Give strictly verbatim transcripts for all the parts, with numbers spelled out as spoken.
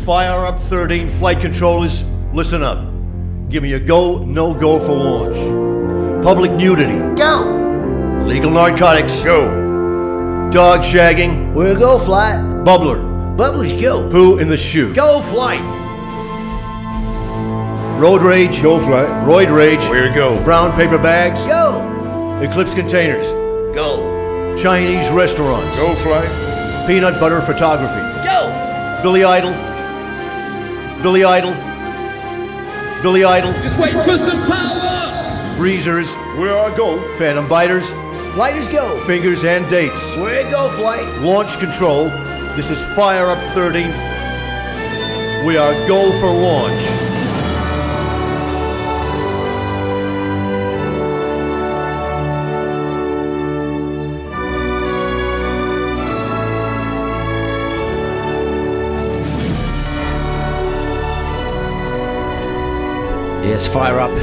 Fire Up thirteen flight controllers, listen up. Give me a go, no go for launch. Public nudity. Go. Illegal narcotics. Go. Dog shagging. Where to go, flight? Bubbler. Bubblers, go. Poo in the shoe. Go, flight. Road rage. Go, flight. Roid rage. Where to go? Brown paper bags. Go. Eclipse containers. Go. Chinese restaurants. Go, flight. Peanut butter photography. Go. Billy Idol. Billy Idol. Billy Idol. Just wait for some power. Breezers. Where I go? Phantom biters. Flighters, go. Fingers and dates. Where to go, flight? Launch control. This is Fire Up thirteen. We are go for launch. Yes, fire up.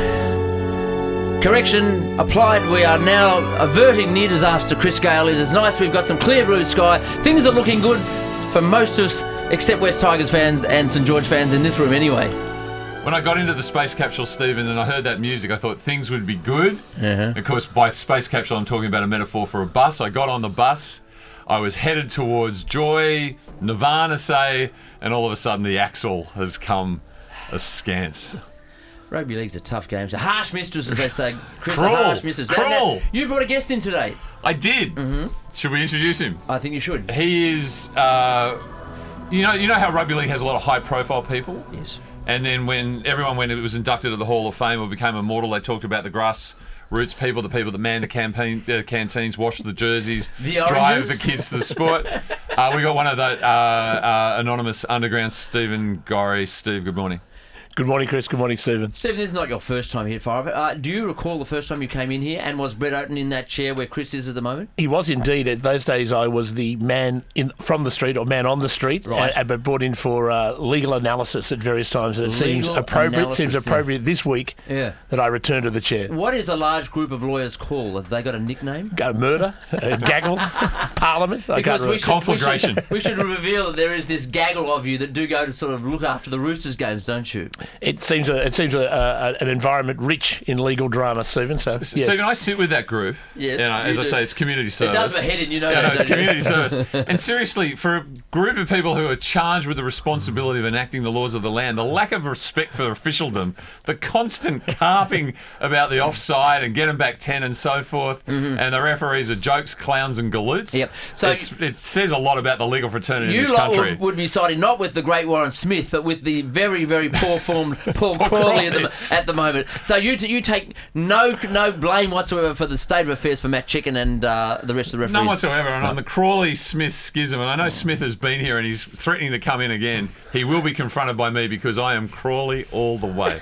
Correction applied. We are now averting near disaster, Chris Gale. It is nice. We've got some clear blue sky. Things are looking good for most of us, except West Tigers fans and St George fans in this room anyway. When I got into the space capsule, Stephen, and I heard that music, I thought things would be good. Uh-huh. Of course, by space capsule, I'm talking about a metaphor for a bus. I got on the bus. I was headed towards Joy, Nirvana, say, and all of a sudden the axle has come askance. Rugby league's a tough game. It's a harsh mistress, as they say. Chris, Cruel. a harsh mistress. Now- now, Cruel. you brought a guest in today. I did. Mm-hmm. Should we introduce him? I think you should. He is, uh, you know, you know how rugby league has a lot of high-profile people. Yes. And then when everyone, when it was inducted to the Hall of Fame or became immortal, they talked about the grassroots people, the people that man the campaign, uh, canteens, wash the jerseys, The drive oranges. the kids to the sport. uh, we got one of the uh, uh, anonymous underground, Stephen Gorry. Steve, good morning. Good morning, Chris. Good morning, Stephen. Stephen, this is not your first time here at Fire Up. Uh, do you recall the first time you came in here, and was Brett Oaten in that chair where Chris is at the moment? He was indeed. At those days, I was the man in from the street, or man on the street, Right. uh, but brought in for uh, legal analysis at various times. And it seems Legal appropriate. analysis, Seems yeah. appropriate this week Yeah. that I return to the chair. What is a large group of lawyers called? Have they got a nickname? Go murder, uh, gaggle, parliament. I can't Because we remember. should, Conflagration. We should, we should reveal that there is this gaggle of you that do go to sort of look after the Roosters games, don't you? It seems a, it seems a, a, an environment rich in legal drama, Stephen. So S- yes. Stephen, I sit with that group. Yes, And I, you as I do. say, it's community It service. does my head in, you know Yeah, that, no, it's don't you? community service. And seriously, for a group of people who are charged with the responsibility of enacting the laws of the land, the lack of respect for officialdom, the constant carping about the offside and get them back ten and so forth, and the referees are jokes, clowns, and galoots. Mm-hmm. Yep. So- It's, it says a lot about the legal fraternity in You this lot country. would, would be siding not with the great Warren Smith, but with the very, very poor-formed Paul Crawley at the, at the moment. So you t- you take no no blame whatsoever for the state of affairs for Matt Chicken and uh, the rest of the referees. None whatsoever. And on the Crawley-Smith schism, and I know Smith has been here and he's threatening to come in again, he will be confronted by me because I am Crawley all the way.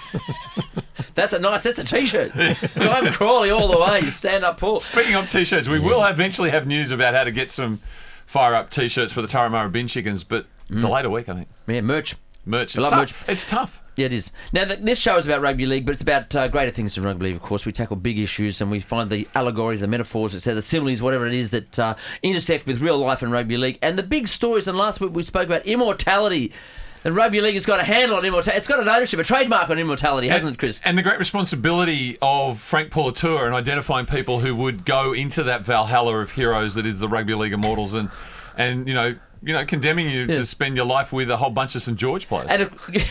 That's a nice. That's a T-shirt. I'm Crawley all the way. Stand up, Paul. Speaking of T-shirts, we will eventually have news about how to get some fire-up T-shirts for the Turramurra Bin Chickens, but delayed a week, I think. Yeah, merch. Merch. I It's love tough. merch. It's tough. Yeah, it is. Now, th- this show is about rugby league, but it's about uh, greater things than rugby league, of course. We tackle big issues and we find the allegories, the metaphors, et cetera, the similes, whatever it is that uh, intersect with real life in rugby league. And the big stories, and last week we spoke about immortality. And rugby league has got a handle on immortality. It's got an ownership, a trademark on immortality, hasn't and, it, Chris? And the great responsibility of Frank Poulatua and identifying people who would go into that Valhalla of heroes that is the Rugby League Immortals and, and you know, you know, condemning you Yeah. to spend your life with a whole bunch of St George players. And it-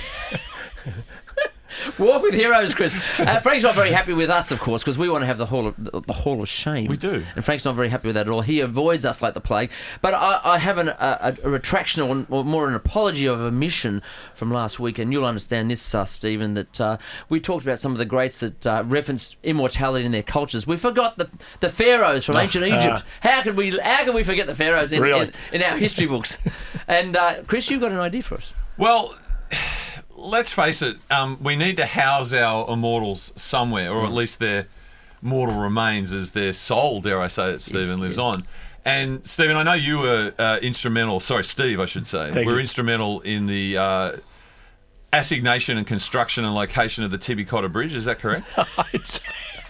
Walk with heroes, Chris. Uh, Frank's not very happy with us, of course, because we want to have the hall of the, the hall of shame. We do. And Frank's not very happy with that at all. He avoids us like the plague. But I, I have an, a, a retraction or, or more an apology of omission from last week, and you'll understand this, uh, Stephen, that uh, we talked about some of the greats that uh, referenced immortality in their cultures. We forgot the the pharaohs from ancient Egypt. How could we? How could we forget the pharaohs in, Really? in, in our history books? And uh, Chris, you've got an idea for us. Well, let's face it, um, we need to house our immortals somewhere, or at least their mortal remains as their soul, dare I say it, Stephen, lives on. And, Stephen, I know you were uh, instrumental, sorry, Steve, I should say, Thank were you. instrumental in the uh, assignation and construction and location of the Tibby Cotter Bridge, is that correct? It's-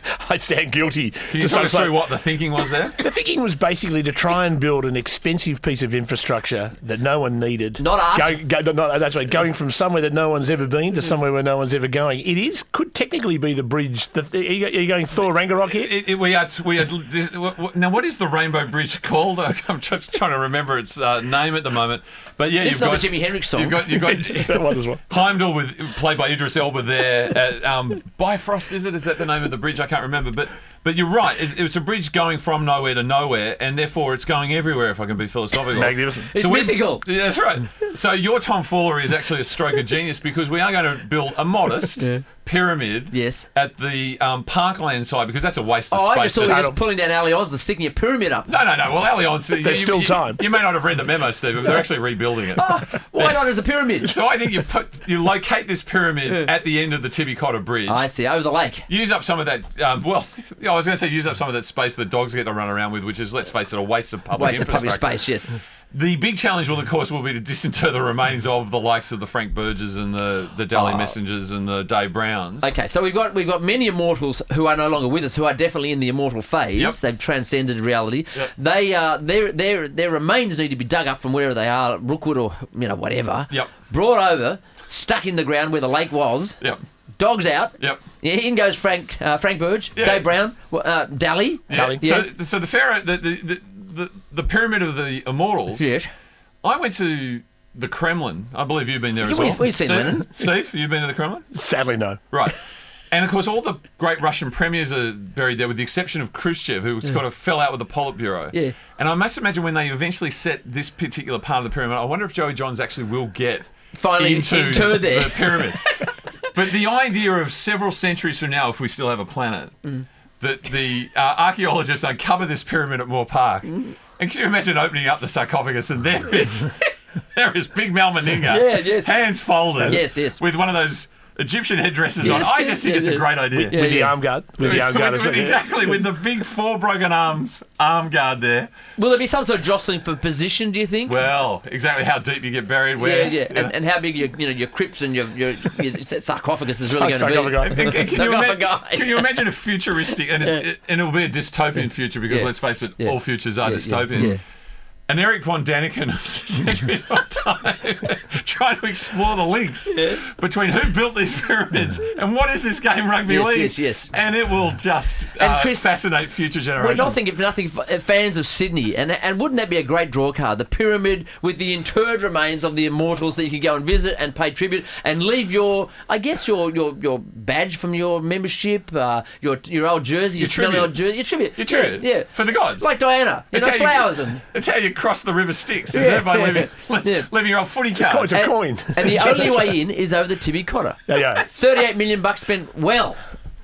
I stand guilty. Can you to talk us some- through what the thinking was there? The thinking was basically to try and build an expensive piece of infrastructure that no one needed. Not art. Go, go, no, that's right. Going from somewhere that no one's ever been to somewhere where no one's ever going. It is could technically be the bridge. The, are, you, are you going Thor Ragnarok here? It, it, we are. We are. This, w- w- now, what is the Rainbow Bridge called? I'm just trying to remember its uh, name at the moment. But yeah, This you've is not got the Jimi Hendrix song. You've got. You've got That one as well. Heimdall with played by Idris Elba there. At, um, Bifrost, is it? Is that the name of the bridge? I can't remember. But but you're right. It, it's a bridge going from nowhere to nowhere, and therefore it's going everywhere. If I can be philosophical, Magnificent. It's we've- mythical. Yeah, that's right. So your tomfoolery is actually a stroke of genius because we are going to build a modest pyramid Yes. at the um, Parkland side because that's a waste of Oh, space. I just thought we Just- were just pulling down Allianz and sticking a pyramid up. no, no, no. Well, Allianz, you, There's you- still you- time. You may not have read the memo, Steve, but they're actually rebuilding it. Why not as a pyramid? So I think you put you locate this pyramid at the end of the Tibby Cotter Bridge. I see, over the lake. Use up some of that. Um, well, I was going to say use up some of that space the dogs get to run around with, which is, let's face it, a waste of public Waste of public infrastructure. space, yes. The big challenge, will of course, will be to disinter the remains of the likes of the Frank Burgess and the the Daly Oh. Messengers and the Dave Browns. Okay, so we've got we've got many immortals who are no longer with us, who are definitely in the immortal phase. Yep. They've transcended reality. Yep. They uh, their their their remains need to be dug up from wherever they are, Rookwood or you know whatever. Yep. Brought over, stuck in the ground where the lake was. Yep. Dogs out. Yep. Yeah, in goes Frank uh, Frank Burge, Yeah. Dave Brown, uh, Daly. Yeah. Yes. So, so the pharaoh, the the, the the the pyramid of the immortals. Yes. I went to the Kremlin. I believe you've been there as Yeah, well. we've- we've seen Steve, Lenin. Steve, you've been to the Kremlin? Sadly, no. Right. And of course, all the great Russian premiers are buried there, with the exception of Khrushchev, who kind of fell out with the Politburo. Yeah. And I must imagine when they eventually set this particular part of the pyramid, I wonder if Joey Johns actually will get Finally into interred there. the pyramid. But the idea of several centuries from now, if we still have a planet, Mm. that the uh, archaeologists uncover this pyramid at Moore Park. Mm. And can you imagine opening up the sarcophagus and there is there is Big Mal Meninga, Yeah, yes. hands folded, Yes, yes. with one of those Egyptian headdresses Yes, on. I yes, just think yes, it's a yes. great idea. Yeah, With the yeah. arm guard. With the arm guard. With- as with- well, yeah. exactly, with the big four broken arms arm guard there. Will there be some sort of jostling for position, do you think? Well, exactly how deep you get buried, yeah, where. yeah. you know. And, and how big your you know your crypts and your your, your sarcophagus is really going to be. Sarcophagi. And- and can, you ima- Sarcophagi. can you imagine a futuristic, and, it, it, and it'll be a dystopian future because Yeah. let's face it, Yeah. all futures are Yeah, yeah, dystopian. yeah. And Eric von Daniken centuries of time trying to explore the links between who built these pyramids and what is this game rugby Yes, league. yes, yes. And it will just And uh, Chris- fascinate future Well, generations. nothing if nothing f- fans of Sydney, and and wouldn't that be a great draw card? The pyramid with the interred remains of the immortals that you can go and visit and pay tribute and leave your, I guess your your, your badge from your membership, uh, your your old jersey, your, Your smelly tribute. old jersey, your tribute, Your tribute. yeah, yeah. For the gods. like Diana, you It's know, how flowers and. That's how you cross the River Styx, is Yeah, it? By yeah, leaving, yeah. leaving your old footy Oh, cards. it's a coin. And the only way in is over the Tibby Cotter. Yeah, yeah. Thirty-eight million bucks spent well.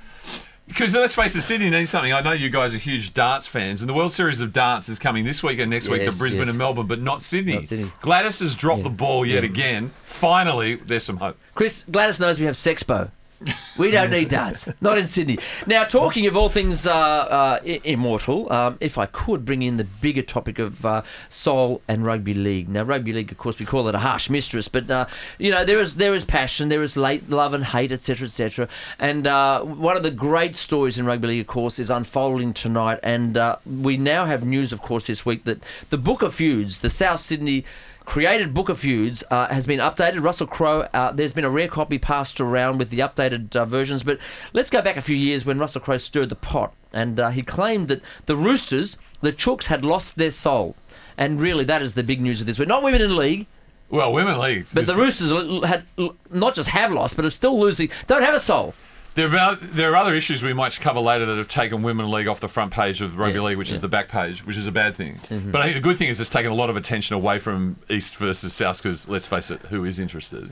Because let's face it, Sydney needs something. I know you guys are huge darts fans, and the World Series of Darts is coming this week and next week Yes, to Brisbane yes. and Melbourne, but not Sydney. Not Sydney. Gladys has dropped the ball yet again. Finally, there's some hope. Chris, Gladys knows we have Sexpo. We don't need darts. Not in Sydney. Now, talking of all things uh, uh, i- immortal, um, if I could bring in the bigger topic of uh, soul and rugby league. Now, rugby league, of course, we call it a harsh mistress, but uh, you know there is there is passion, there is late love and hate, et cetera, et cetera. And uh, one of the great stories in rugby league, of course, is unfolding tonight. And uh, we now have news, of course, this week that the Book of Feuds, the South Sydney created Book of Feuds, uh, has been updated. Russell Crowe, uh, there's been a rare copy passed around with the updated uh, versions, but let's go back a few years when Russell Crowe stirred the pot, and uh, he claimed that the Roosters, the Chooks, had lost their soul. And really, that is the big news of this. We're not women in league, Well, Women League. but the Roosters l- had l- not just have lost, but are still losing, don't have a soul. There are, there are other issues we might cover later that have taken Women League off the front page of Rugby Yeah, League, which yeah. is the back page, which is a bad thing. Mm-hmm. But I think the good thing is it's taken a lot of attention away from East versus South because, let's face it, who is interested?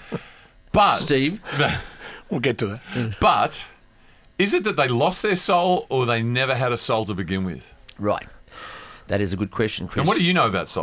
But, Steve, We'll get to that. but is it that they lost their soul or they never had a soul to begin with? right. That is a good question, Chris. And what do you know about soul?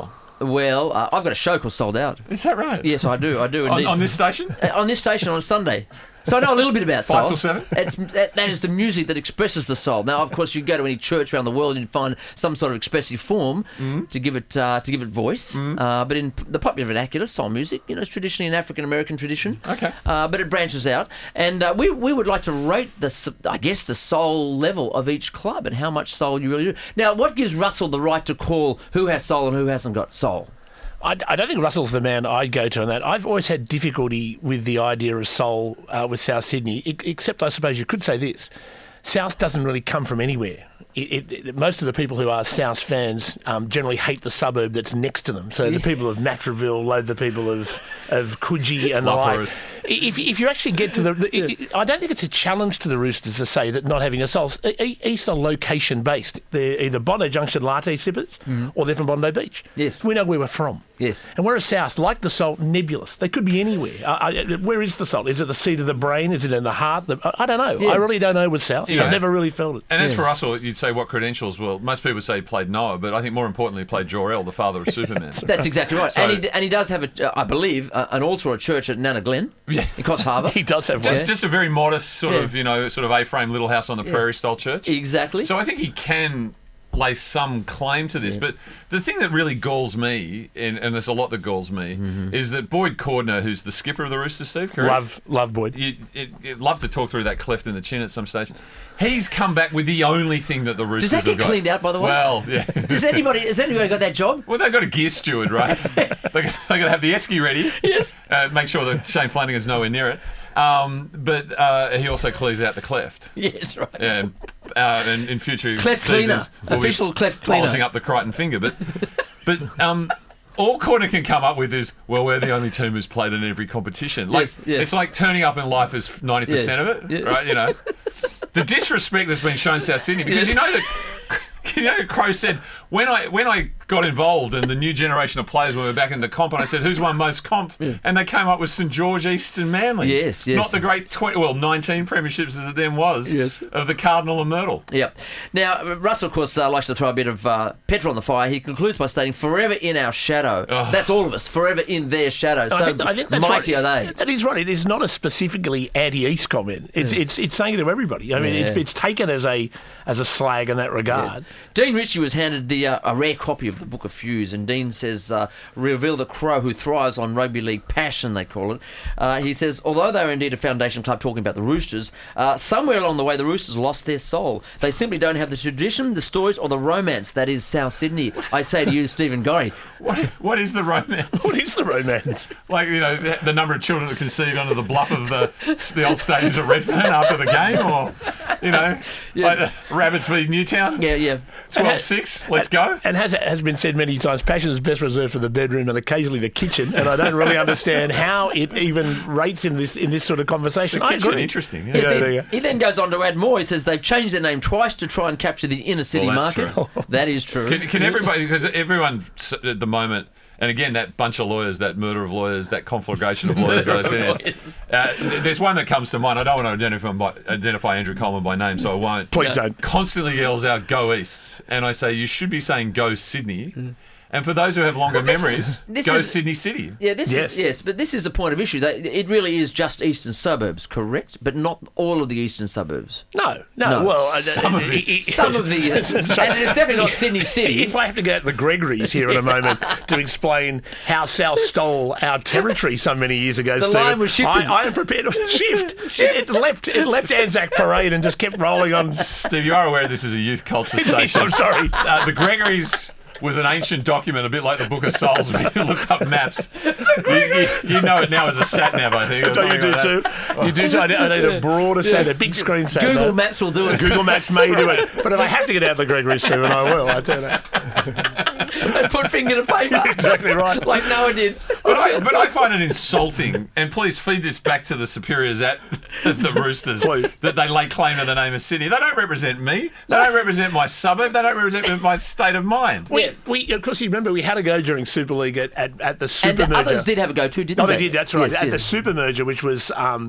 Well, uh, I've got a show called Sold Out. Is that right? Yes, I do. I do On, indeed. on this station? Uh, on this station on Sunday. So I know a little bit about soul. Five till seven? It's, that, that is the music that expresses the soul. Now, of course, you go to any church around the world and you find some sort of expressive form Mm. to give it uh, to give it voice. Mm. Uh, but in p- the popular vernacular, soul music, you know, is traditionally an African American tradition. Okay. Uh, but it branches out, and uh, we we would like to rate the s- I guess the soul level of each club and how much soul you really do. Now, what gives Russell the right to call who has soul and who hasn't got soul? I, I don't think Russell's the man I'd go to on that. I've always had difficulty with the idea of soul uh, with South Sydney, e- except I suppose you could say this. South doesn't really come from anywhere. It, it, it, most of the people who are South fans um, generally hate the suburb that's next to them. So the people of Matraville loathe the people of, of Coogee and the like. Lockhorst. If, if you actually get to the... the it, it, I don't think it's a challenge to the Roosters to say that not having a soul. E- e- East are location-based. They're either Bondi Junction latte sippers or they're from Bondi Beach. Yes. We know where we're from. Yes. And whereas South, like the salt, nebulous. They could be anywhere. Uh, I, where is the salt? Is it the seat of the brain? Is it in the heart? The, I, I don't know. Yeah. I really don't know with South. Yeah. I've never really felt it. And as for Russell, you'd say what credentials? Well, most people would say he played Noah, but I think more importantly, he played Jor-El, the father of Superman. That's exactly right. So- and, he, and he does have, a, uh, I believe, uh, an altar or a church at Nana Glen Yeah. in Coffs Harbour. He does have one. Just, just a very modest sort Yeah. of, you know, sort of A-frame little house on the prairie style church. Exactly. So I think he can lay some claim to this. But the thing that really galls me, and, and there's a lot that galls me, Mm-hmm. is that Boyd Cordner, who's the skipper of the Roosters, Steve, correct? Love, love Boyd. You, you, you'd love to talk through that cleft in the chin at some stage. He's come back with the only thing that the Roosters Does that have get got. cleaned out, by the way? Well, yeah. Does anybody, has anybody got that job? Well, they've got a gear steward, right? they they got to have the esky ready. Yes. Uh, make sure that Shane Flanagan's nowhere near it. Um, but uh, he also clears out the cleft. Yes, right. And, uh, and in future Cleft seasons, cleaner. we'll be Official cleft cleaner. polishing up the Crichton finger. But but um, all Corner can come up with is, well, we're the only team who's played in every competition. Like Yes, yes. it's like turning up in life is ninety percent Yeah. of it, Yeah. right? You know, the disrespect that's been shown South Sydney because you know that. You know, Crow said when I when I got involved in the new generation of players when we were back in the comp, and I said who's won most comp, and they came up with St George, East, and Manly. Yes, yes. Not the great twenty, well, nineteen premierships as it then was. Yes. Of the Cardinal and Myrtle. Yep. Now, Russell, of course, uh, likes to throw a bit of uh, petrol on the fire. He concludes by stating, forever in our shadow. Oh. That's all of us, forever in their shadow. So I think, I think that's mighty right. are they. That is right. It is not a specifically anti-East comment. It's it's it's saying it to everybody. I mean, Yeah. it's it's taken as a as a slag in that regard. Dean Ritchie was handed the uh, a rare copy of the Book of Fuse, and Dean says, uh, reveal the Crow who thrives on rugby league passion, they call it. Uh, he says, although they are indeed a foundation club talking about the Roosters, uh, somewhere along the way the Roosters lost their soul. They simply don't have the tradition, the stories, or the romance that is South Sydney. I say to you, Stephen Gorry. What is, what is the romance? What is the romance? Like, you know, the, the number of children that conceived under the bluff of the the old stadiums at Redfern after the game, or you know, Yeah. like the Rabbits v Newtown. Yeah, yeah. twelve six, let's go. And has has been said many times, passion is best reserved for the bedroom and occasionally the kitchen. And I don't really understand how it even rates in this in this sort of conversation. The I kitchen, agree. interesting. Yeah. Yes, Yeah, he, there you go. he then goes on to add more. He says they've changed their name twice to try and capture the inner city Well, that's market. true. That is true. Can, can everybody, because everyone s- at the moment, and again, that bunch of lawyers, that murder of lawyers, that conflagration of lawyers that I said, uh, there's one that comes to mind. I don't want to identify, by, identify Andrew Coleman by name, so I won't. Please don't. Constantly yells out, "Go East," and I say, you should be saying, "Go Sydney." And for those who have longer this is- memories, this go is- Sydney City. Yeah, this Yes. is yes, but this is the point of issue. They, it really is just eastern suburbs, correct? But not all of the eastern suburbs. No, no. No. Well, uh, Some of uh, it. uh, Some of the, uh, and it's definitely not Sydney City. If I have to go to the Gregories here in a moment to explain how South stole our territory so many years ago, The Stephen, line was shifted. I, I am prepared to shift. It, it left it left Anzac Parade and just kept rolling on. Steve, you are aware this is a youth culture station. I'm sorry. Uh, the Gregories was an ancient document, a bit like the Book of Souls. If you look up maps, you, you, you know it now as a sat nav, I think. or Don't you something do like too? that. You do too. I need, I need a broader sat, a big screen sat. Google nav. Maps will do it. Google Maps may do it, but if I have to get out the Gregory, Stephen, I will. I tell you that. And put finger to paper. Exactly right. Like Noah did. But I, but I find it insulting, and please feed this back to the superiors at the Roosters, Please. that they lay claim to the name of Sydney. They don't represent me. They don't represent my suburb. They don't represent my state of mind. We, Yeah. we, of course, you remember we had a go during Super League at, at, at the And Super the merger. others did have a go too, didn't Oh, they? they did. That's right. Yes, At the yes. super merger, which was um,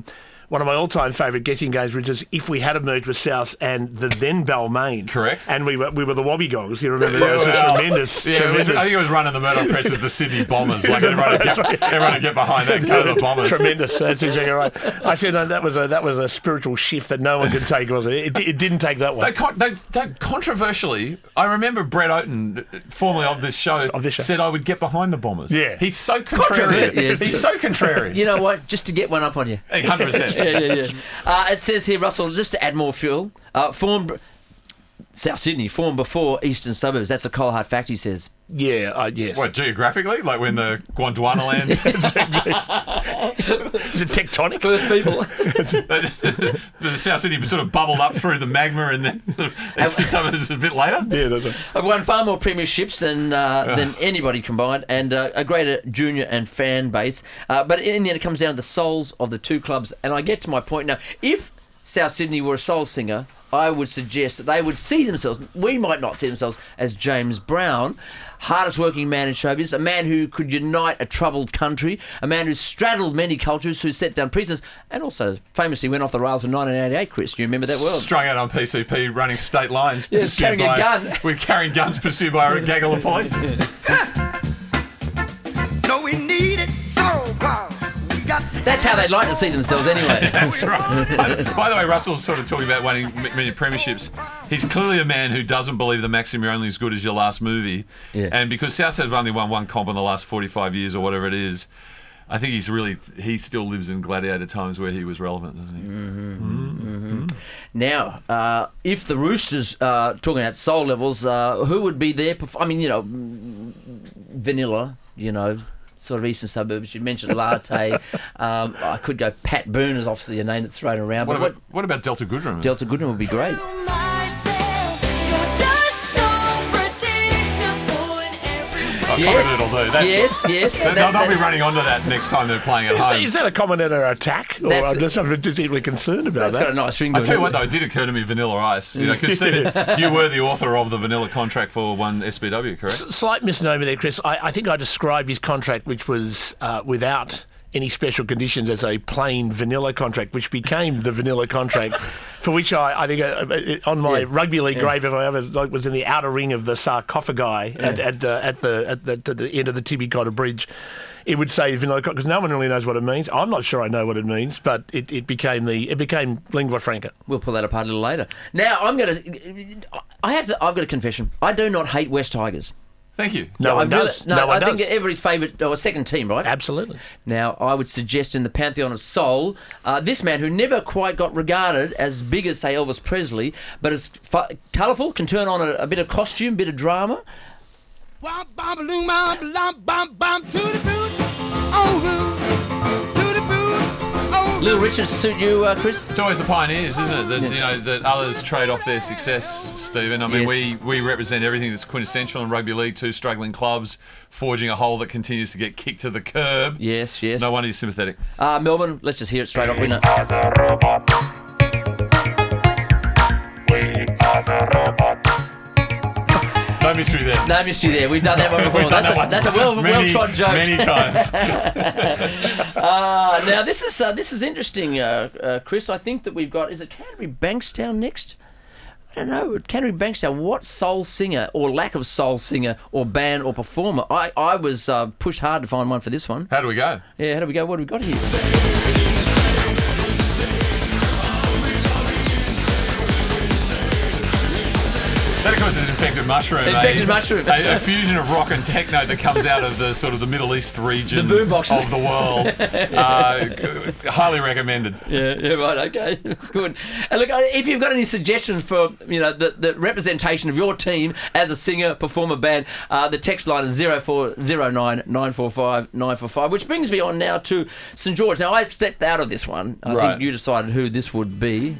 one of my all-time favourite guessing games, which is if we had a merge with South and the then Balmain. Correct. And we were we were the Wobbegongs. You remember those? well, tremendous. Yeah, tremendous. It was, I think it was running the Murdoch Press as the Sydney Bombers. Like everyone would get, everyone would get behind that. Go to the Bombers. Tremendous. That's exactly right. I said no, that was a that was a spiritual shift that no one could take, was it? It, it didn't take that one. They, con- they, they controversially, I remember Brett Oaten, formerly of this show, Of this show. said I would get behind the Bombers. Yeah. He's so contrary. Controver- yes. He's so contrary. You know what? Just to get one up on you. one hundred percent. yeah, yeah, yeah. Uh, it says here, Russell, just to add more fuel, uh, formed South Sydney formed before Eastern Suburbs. That's a cold hard fact, he says. Yeah, uh, yes. What, geographically? Like when the Gondwana land? Is it tectonic? First people. the South Sydney sort of bubbled up through the magma and then the Eastern Suburbs a bit later? Yeah, that's right. I've won far more premierships than uh, than anybody combined, and uh, a greater junior and fan base. Uh, but in the end, it comes down to the souls of the two clubs. And I get to my point now. If South Sydney were a soul singer, I would suggest that they would see themselves, we might not see themselves, as James Brown, hardest working man in showbiz, a man who could unite a troubled country, a man who straddled many cultures, who set down precedents, and also famously went off the rails in nineteen eighty-eight, Chris. You remember that well? Strung out on P C P, running state lines. Yes, pursued carrying a by- gun. We're carrying guns pursued by a gaggle of police. No, we need it so bad. We got That's how they'd like to see themselves anyway. That's right. By the way, Russell's sort of talking about winning m- many premierships. He's clearly a man who doesn't believe the maxim you're only as good as your last movie. Yeah. And because South have only won one comp in the last forty-five years or whatever it is, I think he's really, he still lives in gladiator times where he was relevant, doesn't he? Mm-hmm. Now, uh, if the Roosters, uh, talking about soul levels, uh, who would be there? Perf- I mean, you know, mm, vanilla, you know, sort of Eastern Suburbs. You mentioned Latte. um, I could go Pat Boone is obviously a name that's thrown around. What but about, what about Delta Goodrem? Delta Goodrem would be great. I've Yes, commented it'll do. That, yes, yes. They'll, That- they'll be that- running onto that next time they're playing at Is, home. that, is that a comment and an attack? Or That's- I'm just I'm just deeply concerned about That's that. got a nice ring to I it. tell you what, though, it did occur to me, Vanilla Ice. You know, because Stephen, you were the author of the Vanilla contract for one S B W, correct? S- Slight misnomer there, Chris. I, I think I described his contract, which was uh, without any special conditions, as a plain vanilla contract, which became the vanilla contract, for which I, I think uh, uh, on my Yeah. rugby league Yeah. grave, if I ever like, was in the outer ring of the sarcophagi at, at, the, at, the, at, the, at the end of the Tibby Cotter Bridge, it would say vanilla because no one really knows what it means. I'm not sure I know what it means, but it, it became the it became lingua franca. We'll pull that apart a little later. Now, I'm going to. I have to. I've got a confession. I do not hate West Tigers. Thank you. No one I really- does. No, No one I think does. everybody's favourite or second team, right? Absolutely. Now, I would suggest in the pantheon of soul, uh, this man who never quite got regarded as big as, say, Elvis Presley, but is fu- colourful, can turn on a, a bit of costume, bit of drama. Womp, bom, balloon, bom, bom, bom, bom, to the boot, oh, boot, to the boot, oh, Little Richards suit you, uh, Chris? It's always the pioneers, isn't it? That you know that others trade off their success, Stephen. I mean, Yes. we, we represent everything that's quintessential in rugby league. Two struggling clubs forging a hole that continues to get kicked to the curb. Yes, yes. No wonder you're sympathetic. Uh, Melbourne, let's just hear it straight off, winner. No mystery there. No mystery there. We've done that one before. We've done That's, that a, one that's a well, many, well-trod joke. Many times. Uh, now, this is uh, this is interesting, uh, uh, Chris. I think that we've got... Is it Canterbury Bankstown next? I don't know. Canterbury Bankstown, what soul singer or lack of soul singer or band or performer? I, I was uh, pushed hard to find one for this one. How do we go? Yeah, how do we go? What do we got here? That, of course, is Infected Mushroom. Infected a, Mushroom. A, a fusion of rock and techno that comes out of the sort of the Middle East region The boomboxes. of the world. Uh, highly recommended. Yeah, yeah, right, okay, good. And look, if you've got any suggestions for, you know, the, the representation of your team as a singer, performer, band, uh, the text line is zero four zero nine nine four five nine four five, which brings me on now to St George. Now, I stepped out of this one. I Right. think you decided who this would be.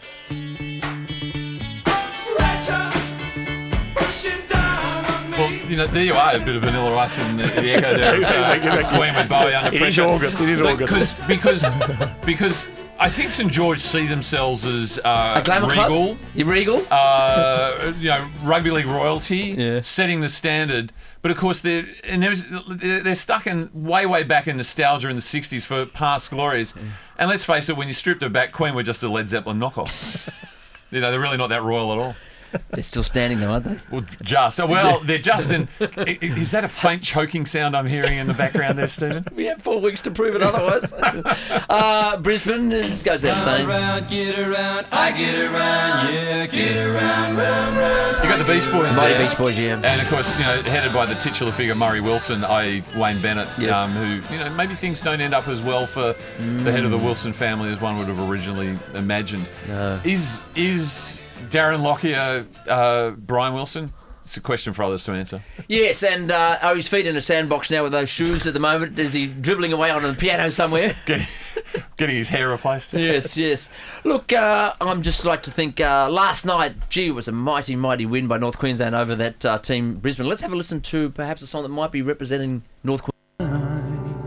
Well, you know, there you are, a bit of Vanilla Ice in the, the echo there of uh, Queen with Bowie under It is pressure. August. It is But August. Because, because, because I think St George see themselves as uh, A glamour regal, club? You regal? uh, you know, rugby league royalty, Yeah. setting the standard. But of course, they're and there's- they're stuck in way, way back in nostalgia in the sixties for past glories. And let's face it, when you stripped it back, Queen were just a Led Zeppelin knockoff. You know, they're really not that royal at all. They're still standing though, aren't they? Well, just. Oh, well, they're just in. i- i- Is that a faint choking sound I'm hearing in the background there, Stephen? We have four weeks to prove it otherwise. uh, Brisbane, it goes without saying. Get around, I get around, yeah, get around, round, round. You got the Beach Boys Mighty there. Beach Boys, yeah. And of course, you know, headed by the titular figure Murray Wilson, that is. Wayne Bennett, Yes. um, who, you know, maybe things don't end up as well for the head of the Wilson family as one would have originally imagined. No. Is is Darren Lockyer uh, Brian Wilson? It's a question for others to answer. Yes, and uh, are his feet in a sandbox now with those shoes at the moment? Is he dribbling away on the piano somewhere? Getting, getting his hair replaced. Yes, yes. Look, uh, I'm just like to think uh, last night, gee, it was a mighty, mighty win by North Queensland over that uh, team, Brisbane. Let's have a listen to perhaps a song that might be representing North Queensland.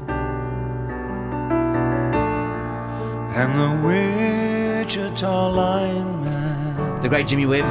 And the Wichita lineman The great Jimmy Webb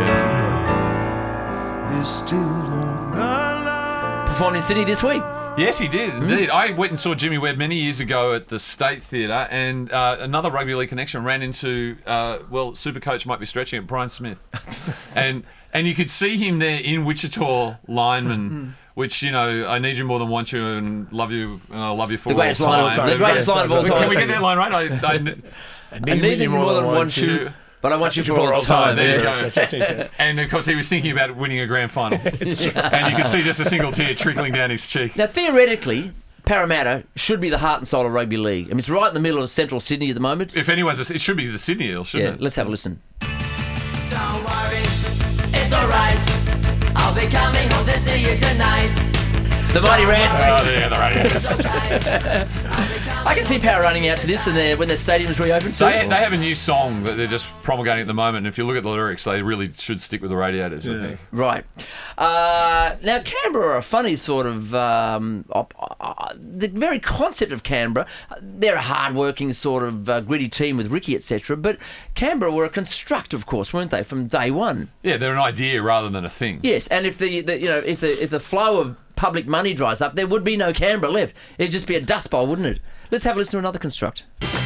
is still on the line. performed in Sydney this week. Yes, he did, indeed. I went and saw Jimmy Webb many years ago at the State Theatre, and uh, another rugby league connection ran into, uh, well, Supercoach might be stretching it, Brian Smith. and and you could see him there in Wichita lineman, which, you know, I need you more than want you and love you, and I love you for The greatest all line, time. of, the greatest line of all time. Can we get that line right? I, I, I need you more than want you, but I want you for all time. There you Yeah. go. And of course, he was thinking about winning a grand final. And you could see just a single tear trickling down his cheek. Now, theoretically, Parramatta should be the heart and soul of rugby league. I mean, it's right in the middle of central Sydney at the moment. If anyone's, it should be the Sydney Eels, shouldn't Yeah, it? let's have a listen. Don't worry, it's alright. I'll be coming home to see you tonight. The Mighty Rants. Oh, yeah, the radio. It's okay. I can see Power running out to this and they're- when the stadium's reopened. So They, they have a new song that they're just promulgating at the moment. And if you look at the lyrics, they really should stick with the Radiators, I think. Right. Uh, now, Canberra are a funny sort of... Um, op- uh, the very concept of Canberra, they're a hard-working sort of uh, gritty team with Ricky, et cetera. But Canberra were a construct, of course, weren't they, from day one? Yeah, they're an idea rather than a thing. Yes, and if the, the you know if the if the flow of public money dries up, there would be no Canberra left. It'd just be a dust bowl, wouldn't it? Let's have a listen to another construct.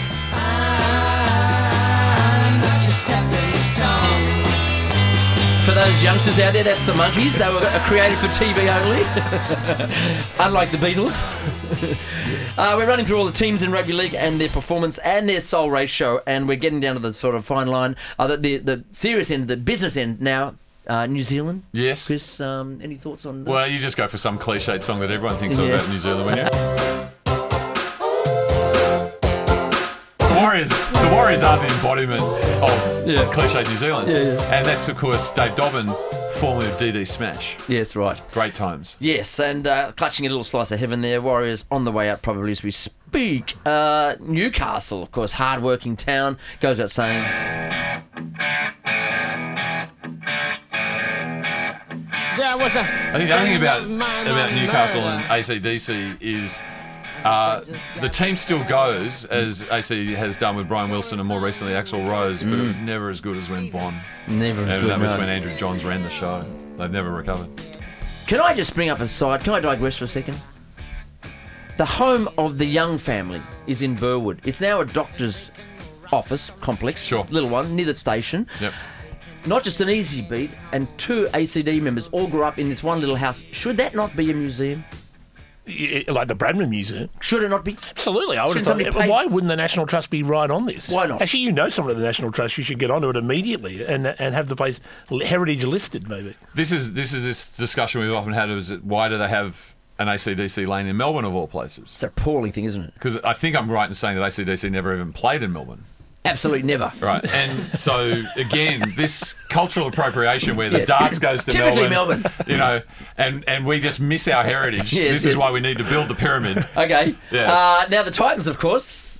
For those youngsters out there, that's the Monkeys. They were created for T V only, unlike the Beatles. uh, we're running through all the teams in rugby league and their performance and their soul ratio, and we're getting down to the sort of fine line, uh, the, the the serious end, the business end now. Uh, New Zealand. Yes. Chris, um, any thoughts on that? Well, you just go for some cliched song that everyone thinks of Yeah. about New Zealand, when you. The Warriors, the Warriors are the embodiment of Yeah. cliched New Zealand, Yeah, yeah. and that's of course Dave Dobbin, formerly of D D Smash. Yes, right. Great times. Yes, and uh, clutching a little slice of heaven there. Warriors on the way up probably as we speak. Uh, Newcastle, of course, hard-working town. Goes without saying. There was a I think the other thing about about Newcastle and A C D C is uh, the team still goes, as A C has done with Brian Wilson and more recently Axl Rose, but it was never as good as when Bond. Never as And good, that was no. when Andrew Johns ran the show. They've never recovered. Can I just bring up a side? Can I digress for a second? The home of the Young family is in Burwood. It's now a doctor's office complex. Sure. Little one, near the station. Yep. Not just an easy beat, and two A C D members all grew up in this one little house. Should that not be a museum? Yeah, like the Bradman Museum. Should it not be? Absolutely. I would have Shouldn't thought, somebody pay- why wouldn't the National Trust be right on this? Why not? Actually, you know someone at the National Trust. You should get onto it immediately and and have the place heritage listed, maybe. This is this is this discussion we've often had: is that why do they have an A C D C lane in Melbourne of all places? It's an appalling thing, isn't it? Because I think I'm right in saying that A C D C never even played in Melbourne. Absolutely never. Right, and so again, this cultural appropriation where the Yeah. darts goes to Typically Melbourne, Melbourne. you know, and, and we just miss our heritage. Yes, this yes. is why we need to build the pyramid. Okay. Yeah. Uh, now the Titans, of course.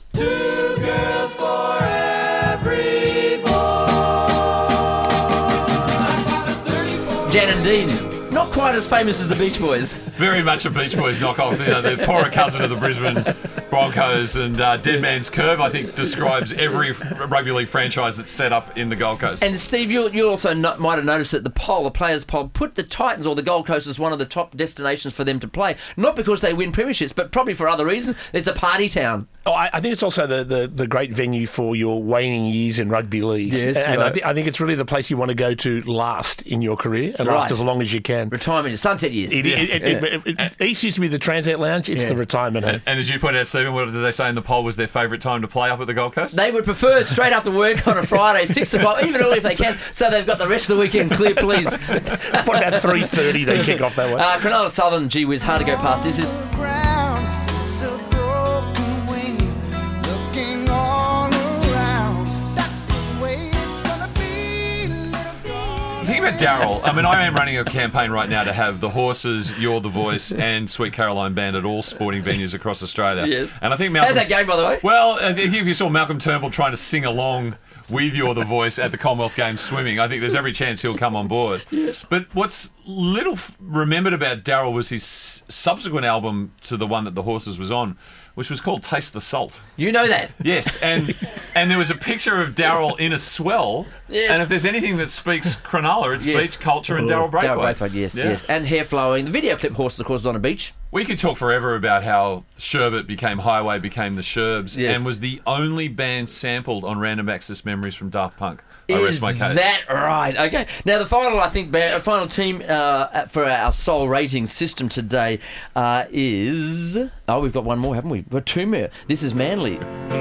Jan and Dean. Not quite as famous as the Beach Boys. Very much a Beach Boys knockoff. You know, the poorer cousin of the Brisbane Broncos, and uh, Dead Man's Curve, I think, describes every rugby league franchise that's set up in the Gold Coast. And Steve, you you also no, might have noticed that the poll, the players' poll, put the Titans or the Gold Coast as one of the top destinations for them to play. Not because they win premierships, but probably for other reasons. It's a party town. Oh, I, I think it's also the, the, the great venue for your waning years in rugby league. Yes, and right. I, th- I think it's really the place you want to go to last in your career and Right. last as long as you can. Retirement, sunset years. It, it, it, it, it, it, East used to be the Transat Lounge. It's Yeah. the retirement home. And, and as you pointed out, Stephen, what did they say in the poll was their favourite time to play up at the Gold Coast? They would prefer straight after work on a Friday, six o'clock, even early if they can, so they've got the rest of the weekend clear, please. What about three thirty they kick off that way? Uh, Cronulla Southern, gee whiz, hard to go past this. Is Ground, so broken wing, looking all around. That's the way it's gonna be, little darling. Think about Daryl. I mean, I am running a campaign right now to have the Horses, You're the Voice, and Sweet Caroline Band at all sporting venues across Australia. Yes. And I think Malcolm. How's that going, by the way? Well, I think if you saw Malcolm Turnbull trying to sing along with You're the Voice at the Commonwealth Games swimming, I think there's every chance he'll come on board. Yes. But what's little f- remembered about Daryl was his s- subsequent album to the one that the Horses was on, which was called Taste the Salt. You know that. Yes, and and there was a picture of Daryl in a swell. Yes. And if there's anything that speaks Cronulla, it's Yes. beach culture and Daryl Braithwaite. Daryl Braithwaite, yes, Yeah. yes. And hair flowing. The video clip Horses, of course, was on a beach. We could talk forever about how Sherbet became Highway, became the Sherbs, Yes. and was the only band sampled on Random Access Memories from Daft Punk. I Is rest my case. that right? Okay. Now, the final, I think, ba- final team uh, for our Soul rating system today uh, is... Oh, we've got one more, haven't we? We've got two more. This is Manly.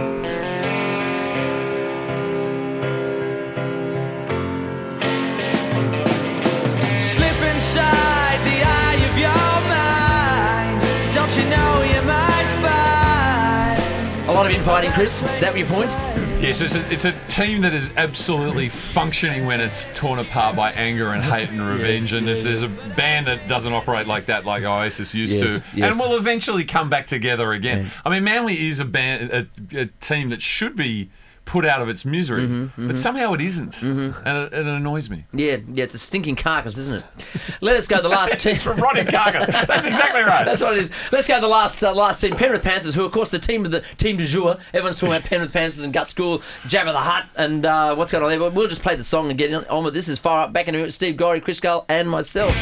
Slip inside the eye of your mind. Don't you know you might find? A lot of infighting, Chris. Is that your point? Yes, it's a, it's a team that is absolutely functioning when it's torn apart by anger and hate and revenge. And if there's a band that doesn't operate like that, like Oasis used Yes, to, yes. and will eventually come back together again. I mean, Manly is a band, a, a team that should be put out of its misery, Mm-hmm, but somehow it isn't, and it, it annoys me. Yeah, yeah, it's a stinking carcass, isn't it? Let us go to the last team. It's from rotting carcass. That's exactly right. That's what it is. Let's go to the last uh, last team, Penrith Panthers, who, of course, the team of the team du jour. Everyone's talking about Penrith Panthers and Gut School, Jabba the Hutt, and uh, what's going on there. But we'll just play the song and get on with this. Is Far Up, back in with Steve Gorry, Chris Gull, and myself.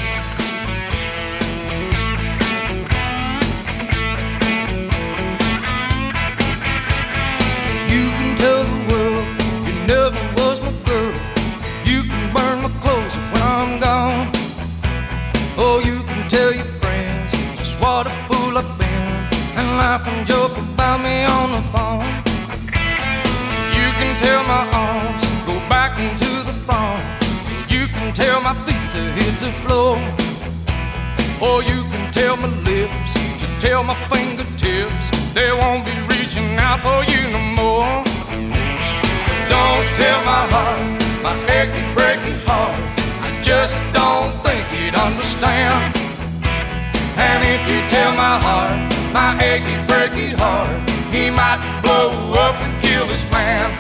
You can tell the world you never was my girl. You can burn my clothes when I'm gone. Oh, you can tell your friends just what a fool I've been and laugh and joke about me on the phone. You can tell my arms go back into the phone. You can tell my feet to hit the floor. Or you can tell my lips to tell my fingertips they won't be reaching out for you no more. Don't tell my heart, my achy, breaky heart, I just don't think he'd understand. And if you tell my heart, my achy, breaky heart, he might blow up and kill this man.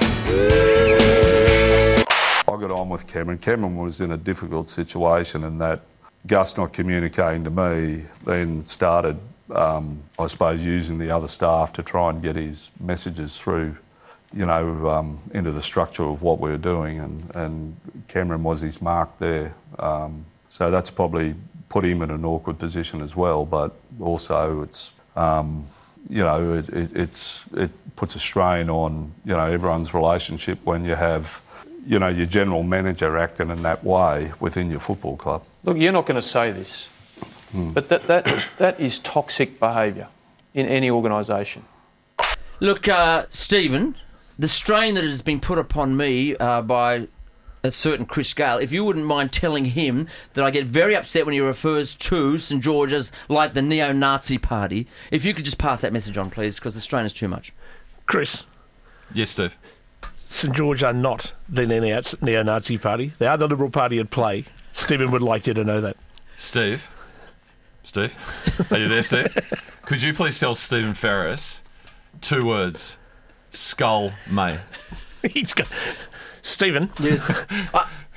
I got on with Cameron. Cameron was in a difficult situation, and that Gus not communicating to me then started, um, I suppose, using the other staff to try and get his messages through, you know, um, into the structure of what we were doing, and, and Cameron was his mark there. Um, so that's probably put him in an awkward position as well, but also it's, um, you know, it, it, it's, it puts a strain on, you know, everyone's relationship when you have, you know, your general manager acting in that way within your football club. Look, you're not going to say this, Mm. but that, that, that is toxic behaviour in any organisation. Look, uh, Stephen, the strain that has been put upon me uh, by a certain Chris Gale, if you wouldn't mind telling him that I get very upset when he refers to St George as like the neo-Nazi party, if you could just pass that message on, please, because the strain is too much. Chris, Yes, Steve. St George are not the neo- neo-Nazi party. They are the Liberal Party at play. Stephen would like you to know that. Steve? Steve? Are you there, Steve? Could you please tell Stephen Ferris two words? Skull May. He's got... Stephen. Yes. uh,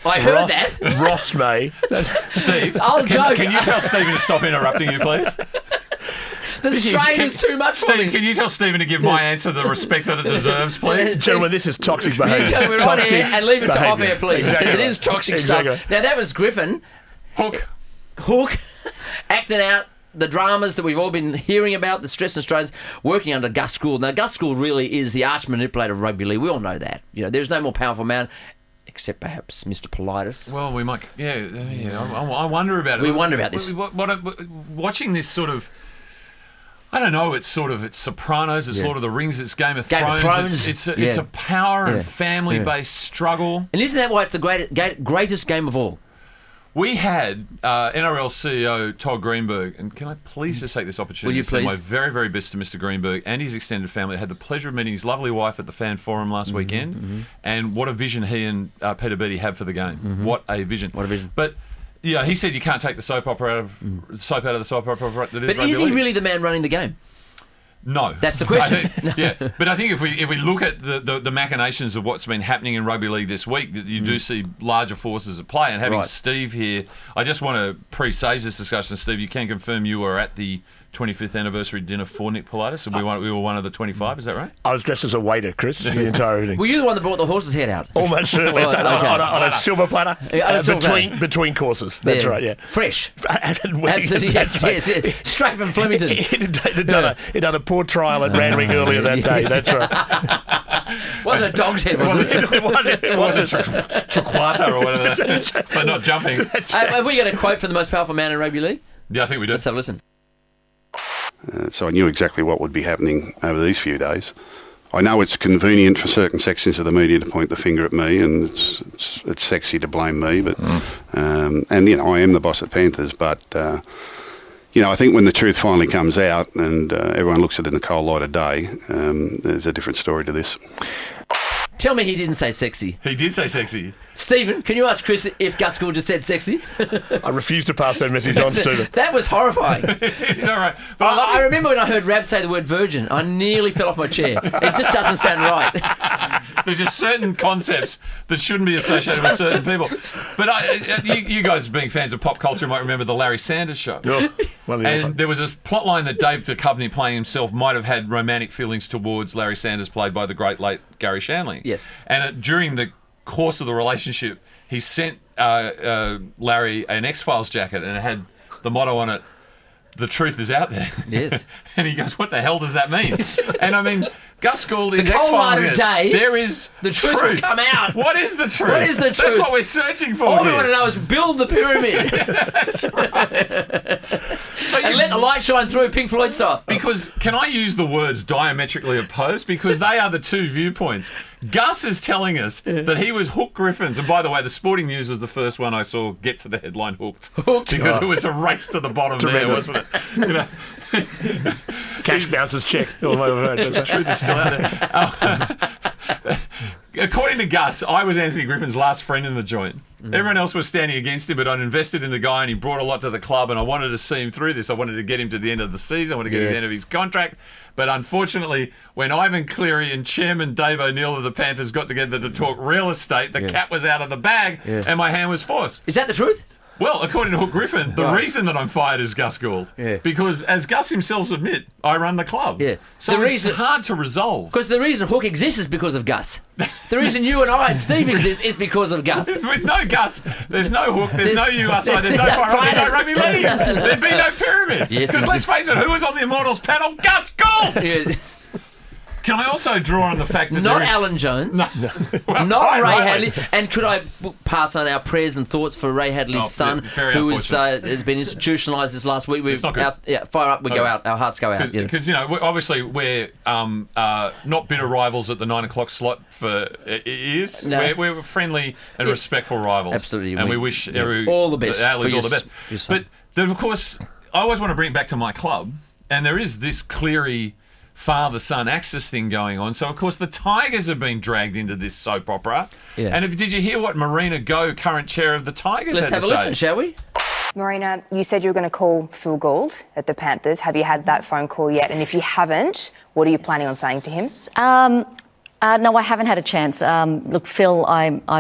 I heard Ross, that. Ross May. Steve, I'm can, joking. can you tell Stephen to stop interrupting you, please? The strain is too much for Steve, me. can you tell Stephen to give my answer the respect that it deserves, please? Gentlemen, this is toxic You behaviour. tell me right Toxic here and leave it to off behaviour. air, please. Exactly It right. is toxic Exactly. stuff. Now, that was Griffin. Hook. Hook acting out the dramas that we've all been hearing about, the stress and strains, working under Gus Gould. Now, Gus Gould really is the arch manipulator of rugby league. We all know that. You know, there's no more powerful man, except perhaps Mister Politis. Well, we might. Yeah, yeah. I, I wonder about it. We wonder about this. What, what, what, watching this sort of. I don't know. It's sort of it's Sopranos. It's Yeah. Lord of the Rings. It's Game of Game of Thrones. Thrones. It's it's a, Yeah. it's a power Yeah. and family-based struggle. And isn't that why it's the great, great, greatest game of all? We had uh, N R L C E O Todd Greenberg, and can I please just take this opportunity Will you to send please? my very, very best to Mister Greenberg and his extended family. I had the pleasure of meeting his lovely wife at the Fan Forum last Mm-hmm, weekend, and what a vision he and uh, Peter Beattie have for the game. What a vision! Mm-hmm. What a vision. But yeah, he said you can't take the soap opera out of soap out of the soap opera that is But rugby is he league. really the man running the game? No, That's the question. I think- yeah, but I think if we if we look at the, the, the machinations of what's been happening in rugby league this week, that you do see larger forces at play. And having Right. Steve here, I just want to presage this discussion. Steve, you can confirm you were at the twenty-fifth anniversary dinner for Nick Politis, and we, were, we were one of the twenty-five. Is that right? I was dressed as a waiter, Chris, the entire evening. Were you the one that brought the horse's head out? Almost certainly. It's Right, on, okay. on a, on a silver platter Yeah, on a uh, silver between platter. between courses. That's Yeah. right, yeah. Fresh. Absolutely, Absolutely, yes, yes, yes. Straight from Flemington. It had it done, a, it done a poor trial at Randwick earlier that day. Yes. That's right. Wasn't a dog's head, was it? it wasn't. It wasn't. Chiquata or whatever, but not jumping. Uh, have we got a quote for the most powerful man in rugby league? Yeah, I think we do. Let's have a listen. Uh, so I knew exactly what would be happening over these few days. I know it's convenient for certain sections of the media to point the finger at me, and it's it's, it's sexy to blame me. But um, and you know I am the boss at Panthers, but uh, you know I think when the truth finally comes out and uh, everyone looks at it in the cold light of day, um, there's a different story to this. Tell me he didn't say sexy. He did say sexy. Stephen, can you ask Chris if Gus Gould just said sexy? I refuse to pass that message on, Stephen. That was horrifying. It's all right. But I love I, I it. remember when I heard Rab say the word virgin, I nearly fell off my chair. It just doesn't sound right. There's just certain concepts that shouldn't be associated with certain people. But I, you, you guys, being fans of pop culture, might remember the Larry Sanders Show. Oh, one of the And other- there was a plot line that Dave Duchovny, playing himself, might have had romantic feelings towards Larry Sanders, played by the great late Gary Shanley. Yes. And uh, during the course of the relationship, he sent uh, uh, Larry an X-Files jacket, and it had the motto on it, "The truth is out there." Yes. And he goes, "What the hell does that mean?" And I mean, Gus Gould is The cold light X-Files. of yes. day, There is the truth will come out. What is the truth? What is the That's truth? what we're searching for. All we here. want to know is build the pyramid That's right. So and you- let the light shine through, Pink Floyd style. Because, can I use the words diametrically opposed? Because they are the two viewpoints. Gus is telling us that he was Hook Griffins. And by the way, the Sporting News was the first one I saw get to the headline hooked. Hooked. Because it was a race to the bottom there, Tremendous. wasn't it? You know, Cash bounces check. All the way over there. truth is still out there. Oh. According to Gus, I was Anthony Griffin's last friend in the joint. Everyone else was standing against him, but I'd invested in the guy and he brought a lot to the club, and I wanted to see him through this. I wanted to get him to the end of the season. I wanted to get him to Yes. the end of his contract. But unfortunately, when Ivan Cleary and Chairman Dave O'Neill of the Panthers got together to talk real estate, the Yeah. cat was out of the bag Yeah. and my hand was forced. Is that the truth? Well, according to Hook Griffin, the Right. reason that I'm fired is Gus Gould. Yeah. Because, as Gus himself admit, I run the club. Yeah. So The it's reason- hard to resolve. Because the reason Hook exists is because of Gus. The reason you and I and Steve exist is because of Gus. With no Gus, there's no Hook, there's no U S I, there's no There's fire, there's no planet. rugby league. There'd be no pyramid. Yes, Because let's indeed. face it, who was on the Immortals panel? Gus Gould! Yeah. Can I also draw on the fact that Not there is... Alan Jones. Well, Not quite Ray rightly. Hadley. And could I b- pass on our prayers and thoughts for Ray Hadley's Oh, son, very who is, uh, has been institutionalised this last week? We've, It's not good. our, yeah, fire up, we go Okay. out. Our hearts go out. Because, Yeah. you know, we- obviously we're um, uh, not bitter rivals at the nine o'clock slot for uh, years. No. We're, we're friendly and Yeah. respectful rivals. Absolutely. And we, We- wish yeah. every... All the best Our for all your the s- best. for your son. But, then, of course, I always want to bring it back to my club, and there is this Cleary father-son axis thing going on. So, of course, the Tigers have been dragged into this soap opera. Yeah. And if, did you hear what Marina Go, current chair of the Tigers, Let's had have to a say? listen, shall we? Marina, you said you were going to call Phil Gould at the Panthers. Have you had that phone call yet? And if you haven't, what are you planning on saying to him? Um, uh, no, I haven't had a chance. Um, look, Phil, I'm, I'm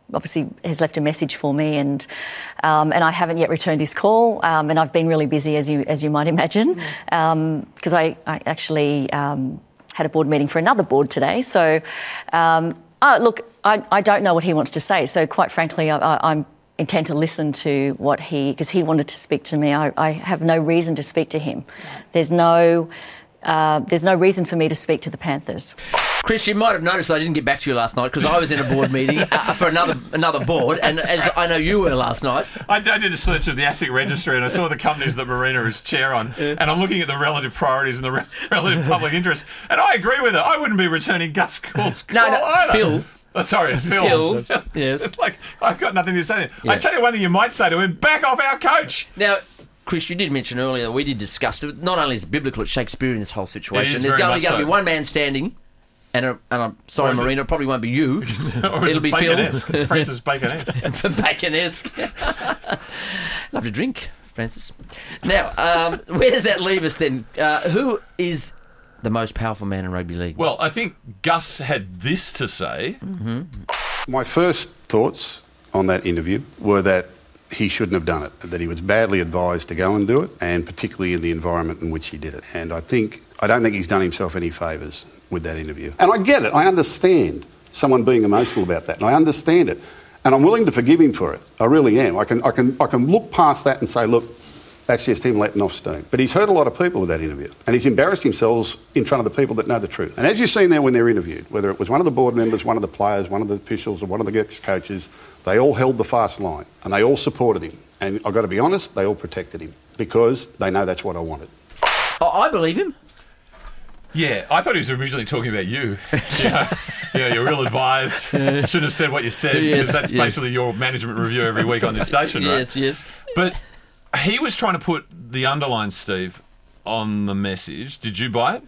obviously has left a message for me, and um, and I haven't yet returned his call, um, and I've been really busy, as you as you might imagine, because um, I, I actually um, had a board meeting for another board today. So, um, oh, look, I, I don't know what he wants to say. So, quite frankly, I, I, I'm intent to listen to what he, because he wanted to speak to me. I, I have no reason to speak to him. There's no. Uh, there's no reason for me to speak to the Panthers. Chris, you might have noticed I didn't get back to you last night because I was in a board meeting uh, for another another board, and as I know you were last night. I, I did a search of the ASIC registry and I saw the companies that Marina is chair on, yeah. and I'm looking at the relative priorities and the re- relative public interest, and I agree with her. I wouldn't be returning Gus Gould's call no, no, either. Phil. Oh, sorry, it's Phil. Phil. Yes. It's like, I've got nothing to say to him. Yeah. I tell you one thing you might say to him, back off our coach. Now, Chris, you did mention earlier that we did discuss it. Not only is it biblical, it's Shakespearean, this whole situation. It is There's very only much going to so. be one man standing, and, a, and I'm sorry, Marina, it probably won't be you. Or is It'll it be Phil. Bacon-esque? Francis Bacon-esque. Bacon-esque. Love to drink, Francis. Now, um, where does that leave us then? Uh, who is the most powerful man in rugby league? Well, I think Gus had this to say. Mm-hmm. My first thoughts on that interview were that he shouldn't have done it, that he was badly advised to go and do it, and particularly in the environment in which he did it. And I think, I don't think he's done himself any favours with that interview. And I get it, I understand someone being emotional about that, and I understand it. And I'm willing to forgive him for it, I really am. I can, I can, I can look past that and say, look, that's just him letting off steam. But he's hurt a lot of people with that interview, and he's embarrassed himself in front of the people that know the truth. And as you've seen there when they're interviewed, whether it was one of the board members, one of the players, one of the officials, or one of the coaches, they all held the fast line, and they all supported him. And I've got to be honest, they all protected him, because they know that's what I wanted. Oh, I believe him. Yeah, I thought he was originally talking about you. yeah, yeah, you're ill advised. Shouldn't have said what you said, Yes, because that's yes. basically your management review every week on this station, right? Yes, yes. But he was trying to put the underline, Steve, on the message. Did you buy it?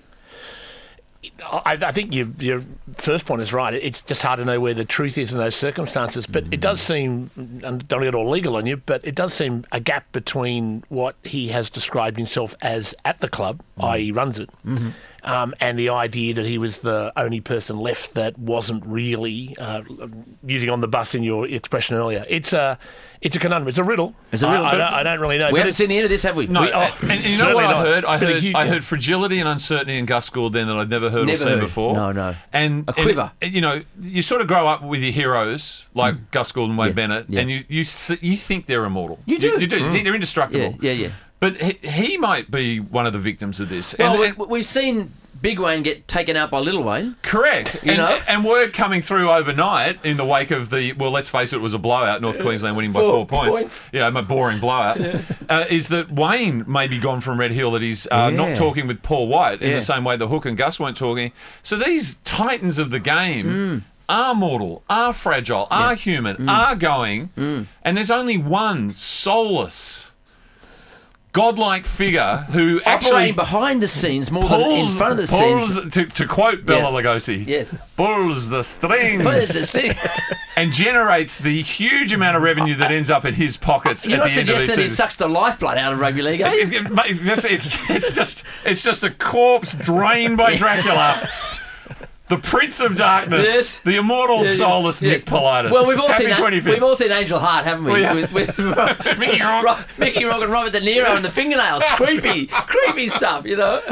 I, I think your, your first point is right. It's just hard to know where the truth is in those circumstances. But it does seem, and don't get all legal on you, but it does seem a gap between what he has described himself as at the club, mm. that is runs it, mm-hmm. um, and the idea that he was the only person left that wasn't really, uh, using on the bus in your expression earlier. It's a, it's a conundrum. It's a riddle. It's a riddle. I, I, don't, I don't really know. We but haven't seen the end of this, have we? No. We, oh, and, and you know what I not. heard? I It's been a heard, huge- I heard fragility and uncertainty in Gus Gould then that I'd never heard Never or seen heard. before. No, no. And A quiver. And, you know, you sort of grow up with your heroes like mm. Gus Gould and Wade Yeah. Bennett, Yeah. and you you s- you think they're immortal. You do. You, you do. You Mm. think they're indestructible. Yeah, yeah, yeah. But he, he might be one of the victims of this. Well, and, we, and- we've seen Big Wayne get taken out by Little Wayne. Correct. You and, know? and word coming through overnight in the wake of the, well, let's face it, it was a blowout, North Queensland winning by Four four points. points. Yeah, a boring blowout. Yeah. Uh, is that Wayne may be gone from Red Hill, that he's uh, Yeah. not talking with Paul White in Yeah. the same way the Hook and Gus weren't talking. So these titans of the game Mm. are mortal, are fragile, are human, Mm. are going, Mm. and there's only one soulless, godlike figure who actually Operating behind the scenes more than in pulls, front of the pulls scenes. to, to quote Bela Yeah. Lugosi, Yes. pulls the strings Pulls the string. and generates the huge amount of revenue that ends up in his pockets You're at not the end of each suggesting he season. sucks the lifeblood out of rugby league, are you? It- it- but it's, just, it's, it's just it's just a corpse drained by Dracula. The Prince of Darkness, Yes. the immortal, Yeah, yeah. soulless Yes. Nick Politis. Well, we've all Happy seen twenty-fifth. we've all seen Angel Heart, haven't we? Well, yeah. With, with Mickey Rock, Ro- Mickey Rock and Robert De Niro and the fingernails, creepy, creepy stuff, you know.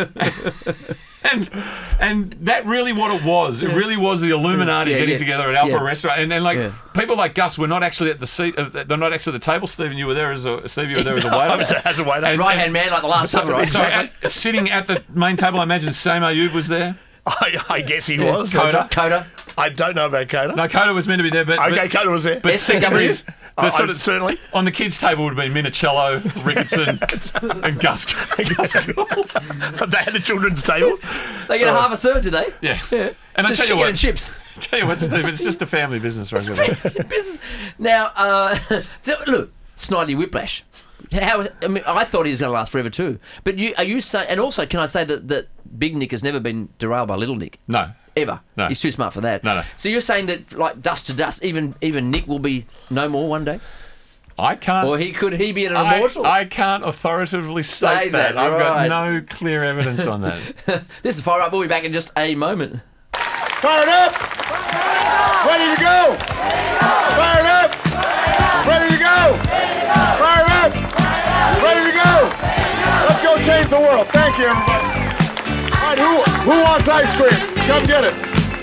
And and that really what it was. It really was the Illuminati Yeah, getting yeah. together at Alpha Yeah. Restaurant, and then like Yeah. people like Gus were not actually at the seat. Uh, they're not actually at the table. Stephen, you were there as a Steve. You were there as a waiter. I was as a waiter. And- Right hand man, like the last So, samurai. so at- sitting at the main table, I imagine Sam Ayub was there. I, I guess he Yeah. was. Coda. Coda. I don't know about Coda. No, Coda was meant to be there, but okay, but, Coda was there. but S C W? secondaries, the I- sort I- of certainly. on the kids' table would have been Minicello, Ricketson, and Gus. Gus Gould. They had a children's table. They get a half a serve, do they? Yeah. Yeah. And I Just tell you chicken what, and chips. tell you what, Steve, it's just a family business, right? Business. Now, uh, so, look, Snidely Whiplash. How? I mean, I thought he was going to last forever too. But you are you saying? And also, can I say that that Big Nick has never been derailed by Little Nick? No. Ever. No. He's too smart for that. No, no. So you're saying that, like dust to dust, even even Nick will be no more one day, I can't. or he could he be an I, immortal? I can't authoritatively state Say that. that, I've right. got no clear evidence on that. This is Fire Up. We'll be back in just a moment. Fired up. Ready to go. Fired up. Ready to go. Fired up. Ready to go. Let's go change the world. Thank you, everybody. All right, who, who wants ice cream? Come get it.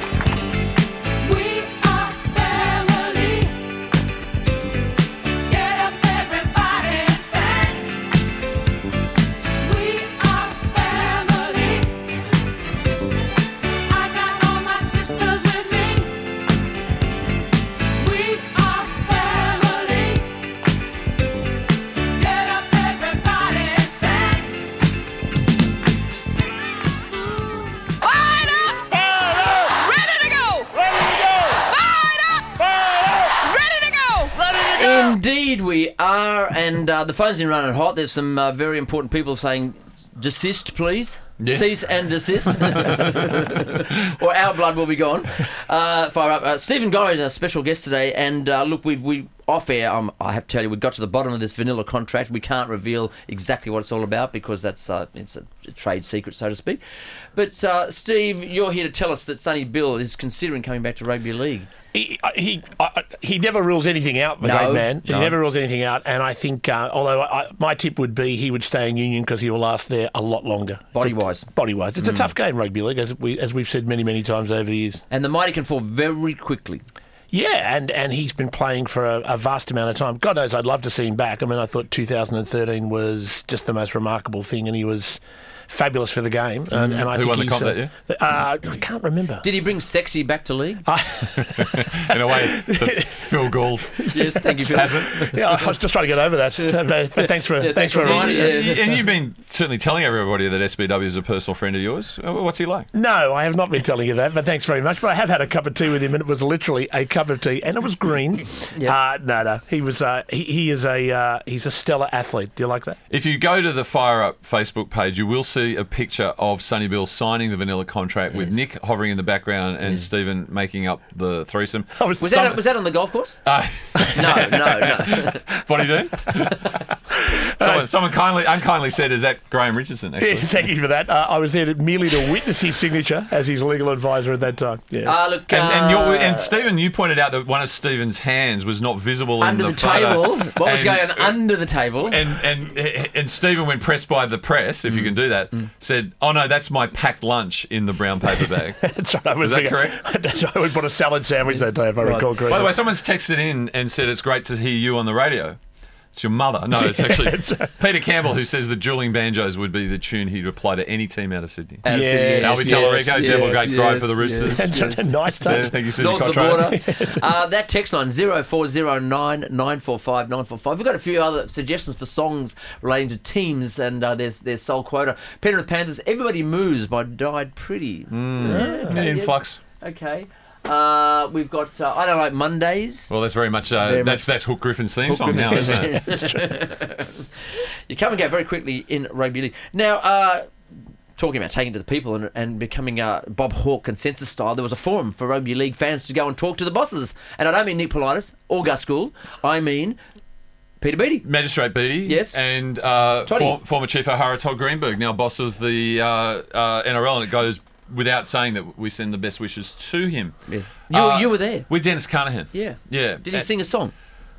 Indeed we are, and uh, the phone's been running hot. There's some uh, very important people saying, desist, please. Yes. Cease and desist. Or our blood will be gone. Uh, fire up. Uh, Stephen Gorry is our special guest today, and uh, look, we've, we off air, um, I have to tell you, we got to the bottom of this vanilla contract. We can't reveal exactly what it's all about because that's uh, it's a, a trade secret, so to speak. But, uh, Steve, you're here to tell us that Sonny Bill is considering coming back to rugby league. He he uh, he never rules anything out, the No, great man. He no. never rules anything out, and I think, uh, although I, my tip would be he would stay in Union because he will last there a lot longer. Body-wise. Body-wise. It's Mm. a tough game, rugby league, as, we, as we've said many, many times over the years. And the mighty can fall very quickly. Yeah, and, and he's been playing for a, a vast amount of time. God knows I'd love to see him back. I mean, I thought two thousand thirteen was just the most remarkable thing, and he was fabulous for the game. And, and I Who think won the he's, comp uh, that year? Uh, I can't remember. Did he bring sexy back to league? In a way, the Phil Gould. Yes, thank you, Phil. Hasn't. Yeah, I was just trying to get over that. But, but thanks for Yeah, thanks, thanks for for reminding reminding me. me. And you've been certainly telling everybody that S B W is a personal friend of yours. What's he like? No, I have not been telling you that, but thanks very much. But I have had a cup of tea with him, and it was literally a cup of tea, and it was green. Yep. Uh, no, no, he was. Uh, he, he is a uh, he's a stellar athlete. Do you like that? If you go to the Fire Up Facebook page, you will see a picture of Sonny Bill signing the vanilla contract with Nick hovering in the background and Stephen making up the threesome. Was, that, was that on the golf course? Uh, no, no, no. What are you doing? someone, someone kindly, unkindly said, "Is that Graham Richardson?" Actually, Yeah, thank you for that. Uh, I was there to, merely to witness his signature as his legal advisor at that time. Yeah. Uh, look, and, and, uh, you're, and Stephen, you pointed out that one of Stephen's hands was not visible under in the, the, photo. table. What was And- going on under the table? And and and Stephen, when pressed by the press, if you can do that, said, "Oh no, that's my packed lunch in the brown paper bag." That's right. I was Is that thinking- correct? That's right. I would put a salad sandwich that day, if I recall correctly. By the way, someone's texted in and said it's great to hear you on the radio. It's your mother. No, it's actually Peter Campbell, who says that Dueling Banjos would be the tune he'd apply to any team out of Sydney. Yes, Albie yes, Tallarico, yes, Devil Gate yes, Drive for the yes, Roosters. That's yes. a nice touch. Yeah, thank you, Susie North of the Cottrell. border. uh, that text line, zero four zero nine nine four five nine four five. We've got a few other suggestions for songs relating to teams and uh, there's their sole quota. Penrith Panthers, Everybody Moves by Died Pretty. Mm. Yeah, Influx. Okay. Uh, we've got, uh, I don't like Mondays. Well, that's very much, uh, Very that's much- that's Hook Griffin's theme Hook song now, Griffin. isn't it? You come and go very quickly in rugby league. Now, uh, talking about taking to the people and, and becoming uh, Bob Hawke consensus style, there was a forum for rugby league fans to go and talk to the bosses. And I don't mean Nick Politis or Gus Gould. I mean Peter Beattie. Magistrate Beattie. Yes. And uh, Toddy. for, former Chief O'Hara Todd Greenberg, now boss of the uh, uh, N R L, and it goes without saying that we send the best wishes to him. Yes. You, Uh, you were there. With Dennis Carnahan. Yeah. Yeah. Did he And- sing a song?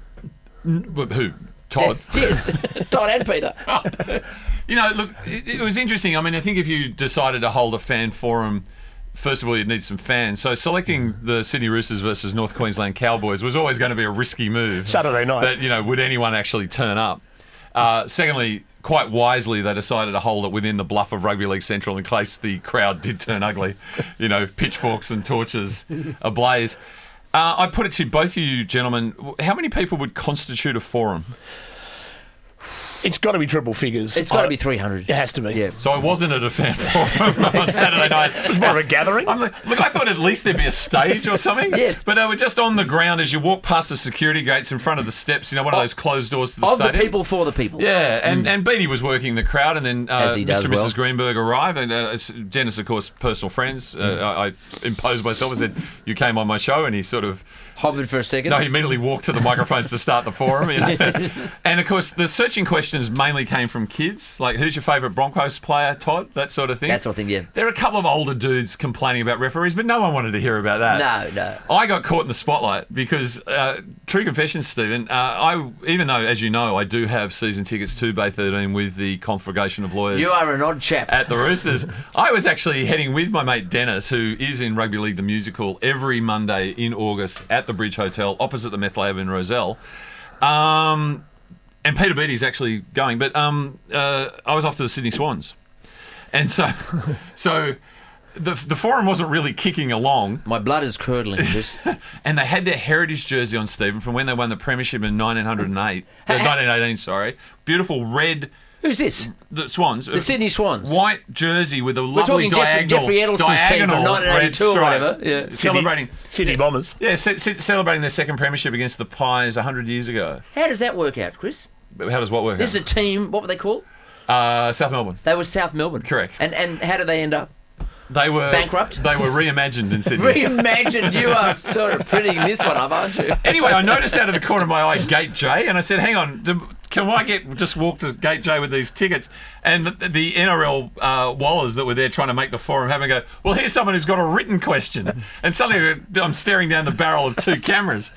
N- Who? Todd? Yes. Todd and Peter. You know, look, it, it was interesting. I mean, I think if you decided to hold a fan forum, first of all, you'd need some fans. So selecting the Sydney Roosters versus North Queensland Cowboys was always going to be a risky move. Saturday night. But, you know, would anyone actually turn up? Uh, secondly, quite wisely, they decided to hold it within the bluff of Rugby League Central in case the crowd did turn ugly. You know, pitchforks and torches ablaze. Uh, I put it to both of you gentlemen, how many people would constitute a forum? It's got to be triple figures. It's got to I- be three hundred. It has to be. Yeah. So I wasn't at a fan forum on Saturday night. It was more of a gathering. I'm like, look, I thought at least there'd be a stage or something. Yes. But they were just on the ground as you walk past the security gates in front of the steps, you know, one of those closed doors to the Of the stadium. people for the people. Yeah, and, and Beattie was working the crowd, and then uh, As he does Mister and well. Missus Greenberg arrived, and uh, it's- Dennis, of course, personal friends. Uh, I, I imposed myself and said, you came on my show, and he sort of... Hovered for a second. No, he immediately walked to the microphones to start the forum. You know? And, of course, the searching question questions mainly came from kids. Like, who's your favourite Broncos player, Todd? That sort of thing. That sort of thing, yeah. There are a couple of older dudes complaining about referees, but no one wanted to hear about that. No, no. I got caught in the spotlight because, uh, true confession, Stephen, uh, I even though, as you know, I do have season tickets to Bay thirteen with the Congregation of Lawyers. You are an odd chap. At the Roosters. I was actually heading with my mate Dennis, who is in Rugby League the Musical, every Monday in August at the Bridge Hotel, opposite the Meth Lab in Rozelle. Um... And Peter Beattie's actually going, but um, uh, I was off to the Sydney Swans, and so, so the the forum wasn't really kicking along. My blood is curdling. Just and they had their heritage jersey on, Stephen, from when they won the premiership in nineteen oh eight, uh, nineteen eighteen. Sorry, beautiful red. Who's this? The Swans, the Sydney Swans. White jersey with a We're lovely talking diagonal, Jeffrey, Jeffrey Edelson's team from nineteen eighty-two or whatever. Yeah, celebrating Sydney Bombers. Yeah, ce- ce- celebrating their second premiership against the Pies a hundred years ago. How does that work out, Chris? How does what work This out? is a team, what were they called? Uh, South Melbourne. They were South Melbourne. Correct. And and how did they end up? They were bankrupt. They were reimagined in Sydney. Reimagined. You are sort of prettying this one up, aren't you? Anyway, I noticed out of the corner of my eye Gate J, and I said, "Hang on, do, can I get just walk to Gate J with these tickets?" And the, the N R L uh, wallers that were there trying to make the forum have a go. Well, here's someone who's got a written question, and suddenly I'm staring down the barrel of two cameras,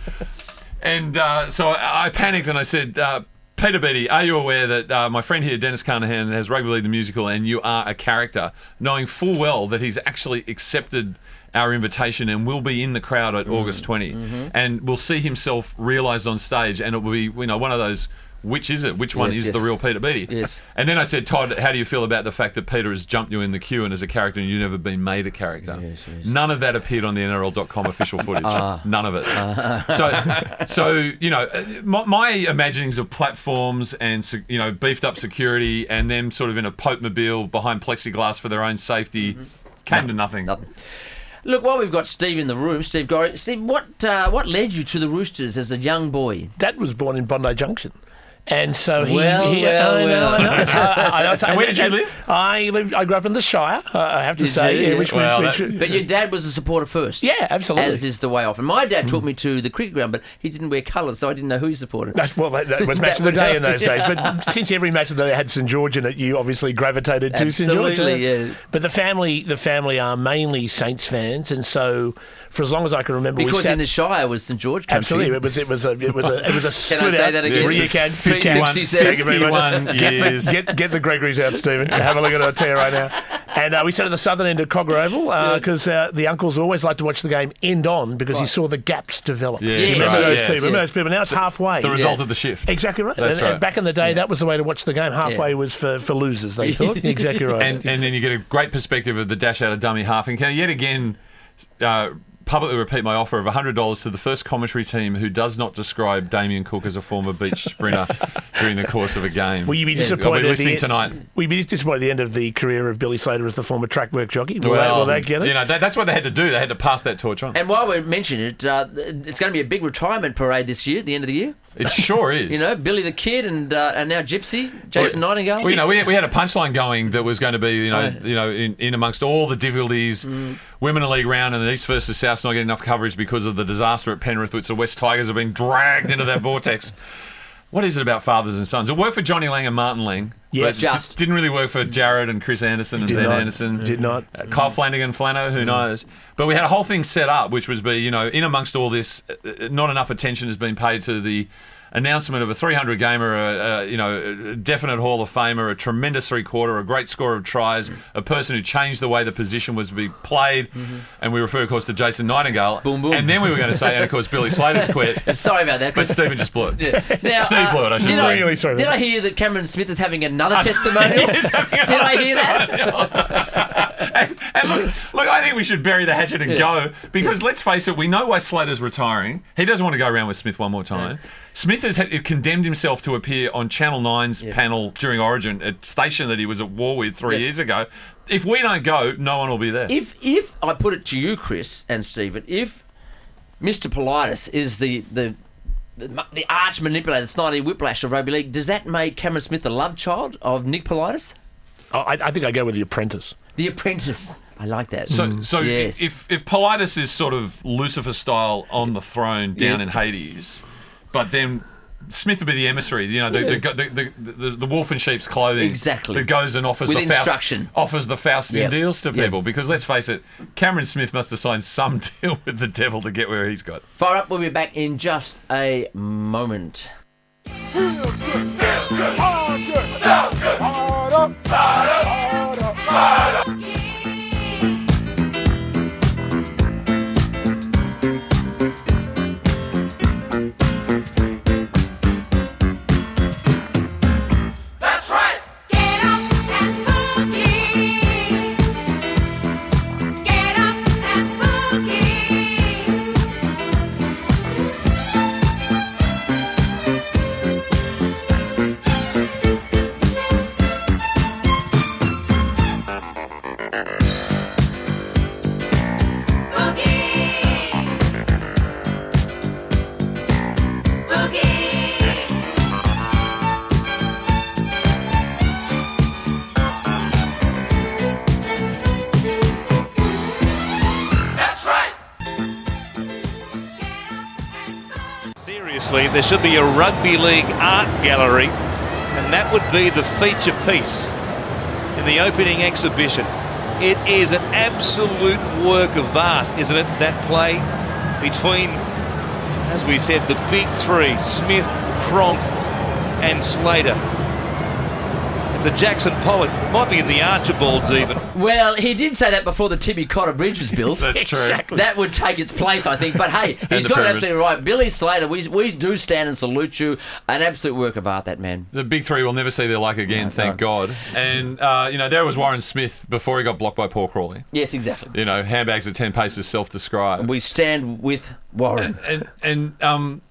and uh, so I, I panicked and I said. Uh, Peter Beattie, are you aware that uh, my friend here, Dennis Carnahan, has Rugby League the Musical and you are a character, knowing full well that he's actually accepted our invitation and will be in the crowd at mm. August twentieth Mm-hmm. and will see himself realised on stage, and it will be, you know, one of those, which is it? Which one yes, is yes. the real Peter Beattie? Yes. And then I said, Todd, how do you feel about the fact that Peter has jumped you in the queue and as a character and you've never been made a character? Yes, yes. None of that appeared on the N R L dot com official footage. Ah. None of it. Ah. So, so you know, my, my imaginings of platforms and, you know, beefed up security and them sort of in a Pope-mobile behind plexiglass for their own safety mm-hmm. came no, to nothing. Nothing. Look, while we've got Steve in the room, Steve Gorry, Steve, what uh, what led you to the Roosters as a young boy? Dad was born in Bondi Junction. And so he... Well, he well, I know, well. I know. So I, I, I, Where did you live? I lived. I grew up in the Shire, uh, I have to Did say. you? Yeah, which, Well, which, that- But your dad was a supporter first. yeah, absolutely. As is the way off. And my dad took me to the cricket ground, but he didn't wear colours, so I didn't know who he supported. That's, well, that, that was That match of the would day help, in those yeah. days. But since every match of the day had St George in it, you obviously gravitated to St George. Absolutely, yeah. But the family, the family are mainly Saints fans, and so for as long as I can remember, we Because sat, in the Shire was St George country. absolutely, it was it was a it was a it was a split say out. that again? You can, you can. Thank you very much. Get, years. the, get get the Gregories out, Stephen. Have a look at it, I'll tell you right now. And uh, we sat at the southern end of Cogger Oval because uh, uh, the uncles always liked to watch the game end on because Right. you saw the gaps develop. Yes, remember, right, those yes. people, remember those people? Now it's halfway. The result Yeah. of the shift. Exactly right. That's and, and right. back in the day, that was the way to watch the game. Halfway Yeah. was for, for losers, they thought. Exactly right. And, and then you get a great perspective of the dash out of dummy half. And can I yet again uh, publicly repeat my offer of one hundred dollars to the first commentary team who does not describe Damien Cook as a former beach sprinter during the course of a game. Will you be I'll disappointed be at listening the, tonight. Will you be disappointed at the end of the career of Billy Slater as the former track work jockey? Will, well, they, will they get it? You know, that, that's what they had to do. They had to pass that torch on. And while we're mentioning it, uh, it's going to be a big retirement parade this year, at the end of the year. It sure is. You know, Billy the Kid and uh, and now Gypsy, Jason Well, Nightingale. Well, you know, we, we had a punchline going that was going to be, you know, you know, in, in amongst all the difficulties, Mm. Women League round and the East versus South's not getting enough coverage because of the disaster at Penrith, which the West Tigers have been dragged into that vortex. What is it about fathers and sons? It worked for Johnny Lang and Martin Lang. Yes. but it Just. just didn't really work for Jared and Chris Anderson and Did Ben not. Anderson. Did not. Uh, Kyle Flanagan, Flano, who knows? But we had a whole thing set up, which was be, you know, in amongst all this, uh, not enough attention has been paid to the announcement of a three hundred gamer, a, a, you know, a definite Hall of Famer, a tremendous three-quarter, a great score of tries, a person who changed the way the position was to be played, Mm-hmm. and we refer, of course, to Jason Nightingale. Boom, boom. And then we were going to say, and of course, Billy Slater's quit. Sorry about that. But Chris. Stephen just blew it. Yeah. Now, Steve uh, blew it, I should did say. Really sorry Did about I hear that Cameron Smith is having another testimonial? He is having Did I hear that? and, and look, look, I think we should bury the hatchet and go because let's face it, we know why Slater's retiring. He doesn't want to go around with Smith one more time. Yeah. Smith has had, condemned himself to appear on Channel nine's Yeah. panel during Origin, a station that he was at war with three Yes. years ago. If we don't go, no one will be there. If if I put it to you, Chris and Stephen, if Mister Politis is the the the, the arch manipulator, the Snidey Whiplash of rugby league, does that make Cameron Smith the love child of Nick Politis? Oh, I, I think I go with The Apprentice. The Apprentice. I like that. So, so Yes. if if Politis is sort of Lucifer style on the throne down Yes. in Hades, but then Smith would be the emissary, you know, the, the, the, the, the, the wolf in sheep's clothing. Exactly. That goes and offers With the Faust, instruction. offers the Faustian Yep. deals to Yep. people. Because let's face it, Cameron Smith must have signed some deal with the devil to get where he's got. Fire up, we'll be back in just a moment. That's right. Get up and boogie. Get up and boogie. That's right. Seriously, there should be a rugby league art gallery, and that would be the feature piece in the opening exhibition. It is an absolute work of art, isn't it? That play between, as we said, the big three, Smith, Cronk and Slater. It's a Jackson Pollock. Might be in the Archibalds even. Well, he did say that before the Tibby Cotter Bridge was built. That's true. Exactly. That would take its place, I think. But hey, he's the got it pyramid. absolutely right. Billy Slater, we, we do stand and salute you. An absolute work of art, that man. The big three will never see their like again, No, thank no. God. And, uh, you know, there was Warren Smith before he got blocked by Paul Crawley. Yes, exactly. You know, handbags at ten paces, self-described. We stand with Warren. And, and um,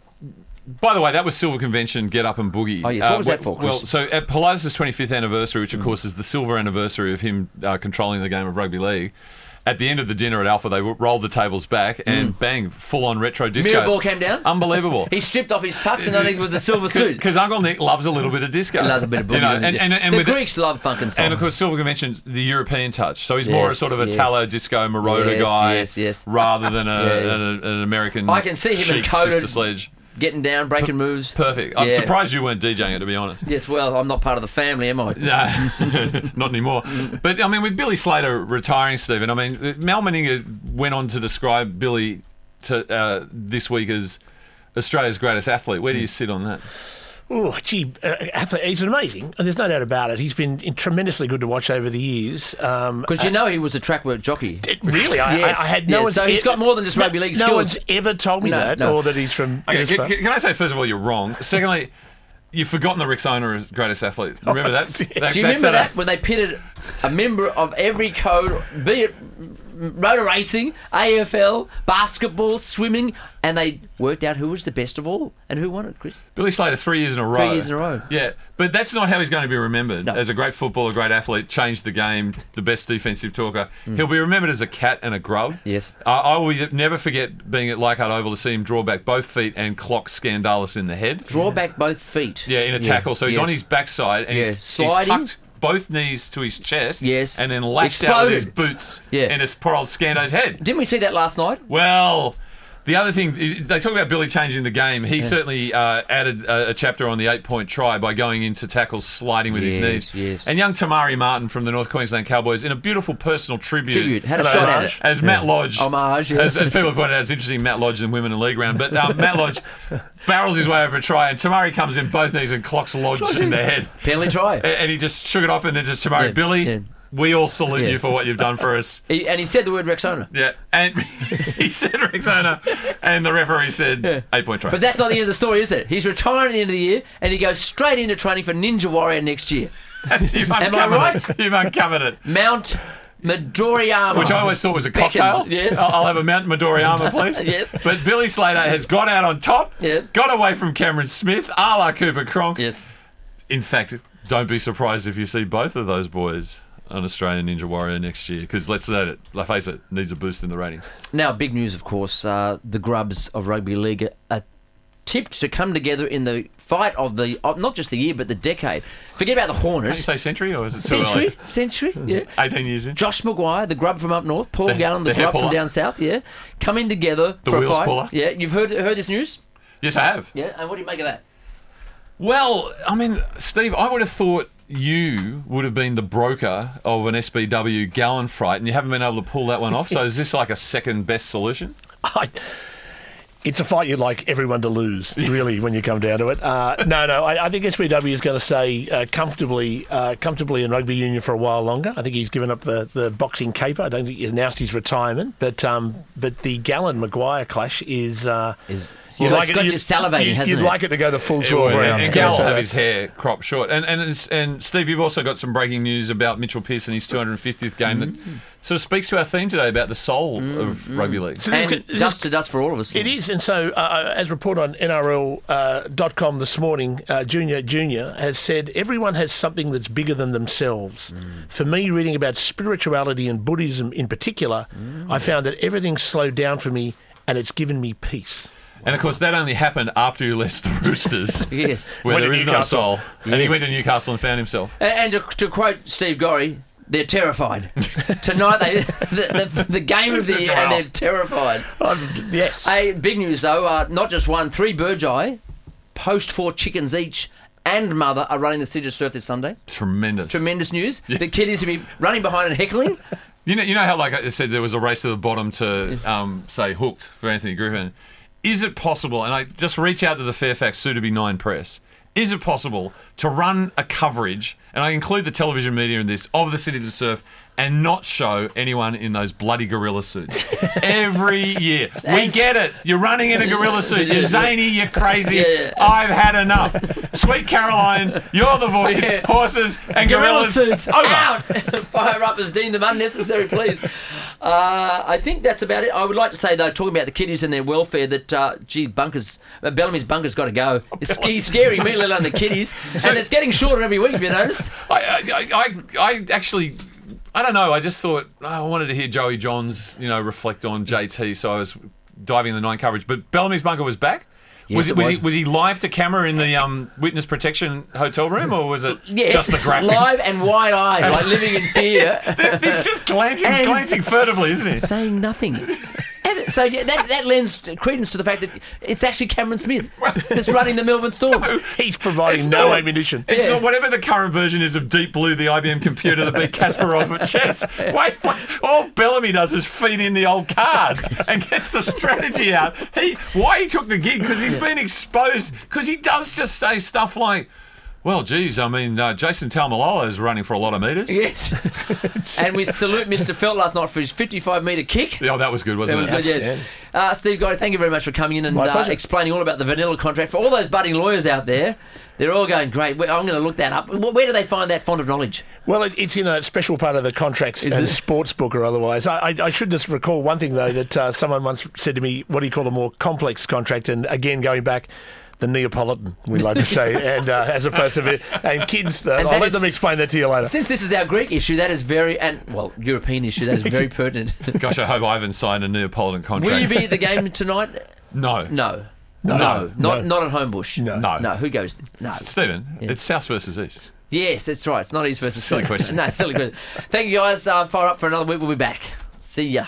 by the way, that was Silver Convention Get Up and Boogie. Oh, yes. What was Uh, that for, Chris? Well, so at Pilatus' twenty-fifth anniversary, which of course is the silver anniversary of him uh, controlling the game of rugby league, at the end of the dinner at Alpha, they rolled the tables back and bang, full-on retro disco. Mirror ball came down. Unbelievable. He stripped off his tux and underneath was a silver suit. Because Uncle Nick loves a little bit of disco. He loves a bit of boogie. You know, doesn't and, he? and, and the with Greeks love funk and soul. And of course, Silver Convention, the European touch. So he's more a Yes, sort of a yes. Italo disco Maroda Yes, guy, yes, yes. rather than a, Yeah, yeah. An, an American. I can see him chic encoded, Sister Sledge. getting down, breaking moves. Perfect. I'm Yeah. surprised you weren't DJing it, to be honest. Yes, well, I'm not part of the family, am I? No, not anymore. But I mean, with Billy Slater retiring, Stephen, I mean, Mal Meninga went on to describe Billy to uh, this week as Australia's greatest athlete. Where do you sit on that? Oh, gee, uh, athlete- he's amazing. There's no doubt about it. He's been tremendously good to watch over the years. Um, Because you know he was a track work jockey. Really? I, Yes, I, I had no yes. one's So he's e- got more than just no- rugby league no skills. one's ever told me No, that, no. or that he's from. Okay, Innisfail. can, can I say, first of all, you're wrong. Secondly, you've forgotten the Rexona as greatest athlete. Remember that? that Do you that's remember at that when they pitted a member of every code, be it rotor racing, A F L, basketball, swimming, and they worked out who was the best of all and who won it, Chris? Billy Slater, three years in a row. Three years in a row. Yeah, but that's not how he's going to be remembered. No. As a great footballer, great athlete, changed the game, the best defensive talker. Mm. He'll be remembered as a cat and a grub. Yes. Uh, I will never forget being at Leichhardt Oval to see him draw back both feet and clock Scandalis in the head. Draw back both feet. Yeah, in a Yeah, tackle. So he's yes. on his backside and Yeah, he's, he's sliding. tucked both knees to his chest. Yes. And then lashed out with his Exploded. boots Yeah. in his poor old Scando's head. Didn't we see that last night? Well, the other thing, they talk about Billy changing the game. He Yeah. certainly uh, added a, a chapter on the eight-point try by going into tackles, sliding with his Yes, knees. yes. And young Tamari Martin from the North Queensland Cowboys, in a beautiful personal tribute. Tribute. Had a as, shot at it. As Matt Lodge. Homage, yes. As, as people pointed out, it's interesting, Matt Lodge and women in league round. But um, Matt Lodge barrels his way over a try, and Tamari comes in both knees and clocks Lodge in the head. Penalty try. And, and he just shook it off and then just, Tamari, Yeah, Billy, yeah. we all salute Yeah. you for what you've done for us. He, and he said the word Rexona. Yeah, and he said Rexona, and the referee said eight-point try. But that's not the end of the story, is it? He's retiring at the end of the year, and he goes straight into training for Ninja Warrior next year. That's, you've Am I uncovered right? it. You've uncovered it. Mount Midoriyama. Which I always thought was a Beckons, cocktail. yes. I'll, I'll have a Mount Midoriyama, please. Yes. But Billy Slater has got out on top, Yeah. got away from Cameron Smith, a la Cooper Cronk. Yes. In fact, don't be surprised if you see both of those boys on Australian Ninja Warrior next year, because let's say it, let's face it, needs a boost in the ratings. Now, big news, of course. Uh, the Grubs of Rugby League are tipped to come together in the fight of the of not just the year but the decade. Forget about the Can you Hornets. say century, or is it too Century, early? century, yeah. eighteen years in. Josh Maguire, the grub from up north, Paul The- Gallen, the, the hair grub from puller. down south, yeah, coming together The for wheels a fight. puller. Yeah, you've heard heard this news? Yes, I have. Yeah, and what do you make of that? Well, I mean, Steve, I would have thought you would have been the broker of an S B W gallon freight, and you haven't been able to pull that one off. So is this like a second best solution? I, it's a fight you'd like everyone to lose, really, when you come down to it. Uh, no, no, I, I think S B W is going to stay uh, comfortably uh, comfortably in rugby union for a while longer. I think he's given up the, the boxing caper. I don't think he announced his retirement. But um, but the Gallen-Maguire clash is... Uh, is you'd like got it, you salivating, you, hasn't You'd it? like it to go the full twelve and, rounds. And Gal will have his hair cropped short. And, and, it's, and Steve, you've also got some breaking news about Mitchell Pearce and his two hundred fiftieth game Mm. that sort of speaks to our theme today about the soul Mm, of mm. rugby league. So this and is- this dust is- to dust for all of us. It is, and so uh, as reported on N R L dot com uh, this morning, uh, Junior Junior has said everyone has something that's bigger than themselves. Mm. For me, reading about spirituality and Buddhism in particular, Mm. I found that everything's slowed down for me, and it's given me peace. And of course, that only happened after you left the Roosters. Yes. Where Went there to is no Newcastle. soul. And he Yes. went to Newcastle and found himself. And, and to, to quote Steve Gorry, they're terrified. Tonight, they the, the, the game of the year, and they're terrified. Um, yes. Hey, big news, though. Uh, not just one, three Burgeye, post four chickens each, and mother are running the City Surf this Sunday. Tremendous. Tremendous news. The kiddies will be running behind and heckling. You know, you know how, like I said, there was a race to the bottom to, um, say, Hooked for Anthony Griffin. Is it possible, and I just reach out to the Fairfax soon-to-be nine press, is it possible to run a coverage, and I include the television media in this, of the City to Surf, and not show anyone in those bloody gorilla suits? Every year. We That's- get it. You're running in a gorilla suit. You're zany. You're crazy. Yeah, yeah. I've had enough. Sweet Caroline, you're the voice. Yeah. Horses and Gorilla gorillas. suits Over. out. Fire up as deemed them unnecessary, please. Uh, I think that's about it. I would like to say, though, talking about the kiddies and their welfare, that uh, gee, bunkers, uh, Bellamy's bunker's got to go. It's sc- scaring me, let alone the kiddies, and it's getting shorter every week. Have you noticed? I, I, I, I actually, I don't know. I just thought oh, I wanted to hear Joey Johns, you know, reflect on J T. So I was diving in the nine coverage. But Bellamy's bunker was back. Yes, was, it was was. he was he live to camera in the um, witness protection hotel room, or was it Yes, just the graphic? live and wide-eyed, like living in fear. He's just glancing, And glancing furtively, isn't he? Saying nothing. And so yeah, that, that lends credence to the fact that it's actually Cameron Smith that's running the Melbourne Storm. He's providing It's no not- ammunition. It's Yeah. not whatever the current version is of Deep Blue, the I B M computer that beat Kasparov at chess. Wait, wait, all Bellamy does is feed in the old cards and gets the strategy out. He why he took the gig because he's been exposed because he does just say stuff like, well, geez, I mean, uh, Jason Taumalolo is running for a lot of metres. Yes. And we salute Mister Felt last night for his fifty-five metre kick. Oh, that was good, wasn't That was it? good, yeah. Uh, Steve Goddard, thank you very much for coming in and My uh, pleasure. explaining all about the vanilla contract. For all those budding lawyers out there, they're all going, great, well, I'm going to look that up. Wh- Where do they find that font of knowledge? Well, it, it's in a special part of the contracts Is and it? sports book or otherwise. I, I, I should just recall one thing, though, that uh, someone once said to me, what do you call a more complex contract? And again, going back, the Neapolitan, we like to say, and uh, as opposed to the, and kids, uh, And I'll that let is- them explain that to you later. Since this is our Greek issue, that is very, and well, European issue, that is very pertinent. Gosh, I hope Ivan signed a Neapolitan contract. Will you be at the game tonight? No. No. No. No. Not, No. not at Homebush. No. No. No, who goes? No. Stephen, Yeah. it's South versus East. Yes, that's right. It's not East versus Silly South. question. No, silly question. Thank you, guys. Uh, fire up for another week. We'll be back. See ya.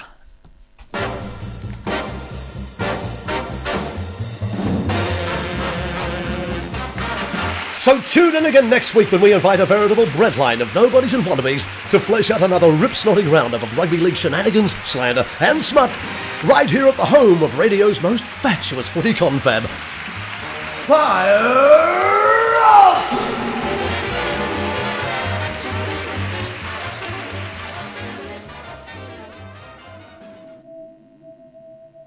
So tune in again next week when we invite a veritable breadline of nobodies and wannabes to flesh out another rip-snorting roundup of rugby league shenanigans, slander and smut right here at the home of radio's most fatuous footy confab. Fire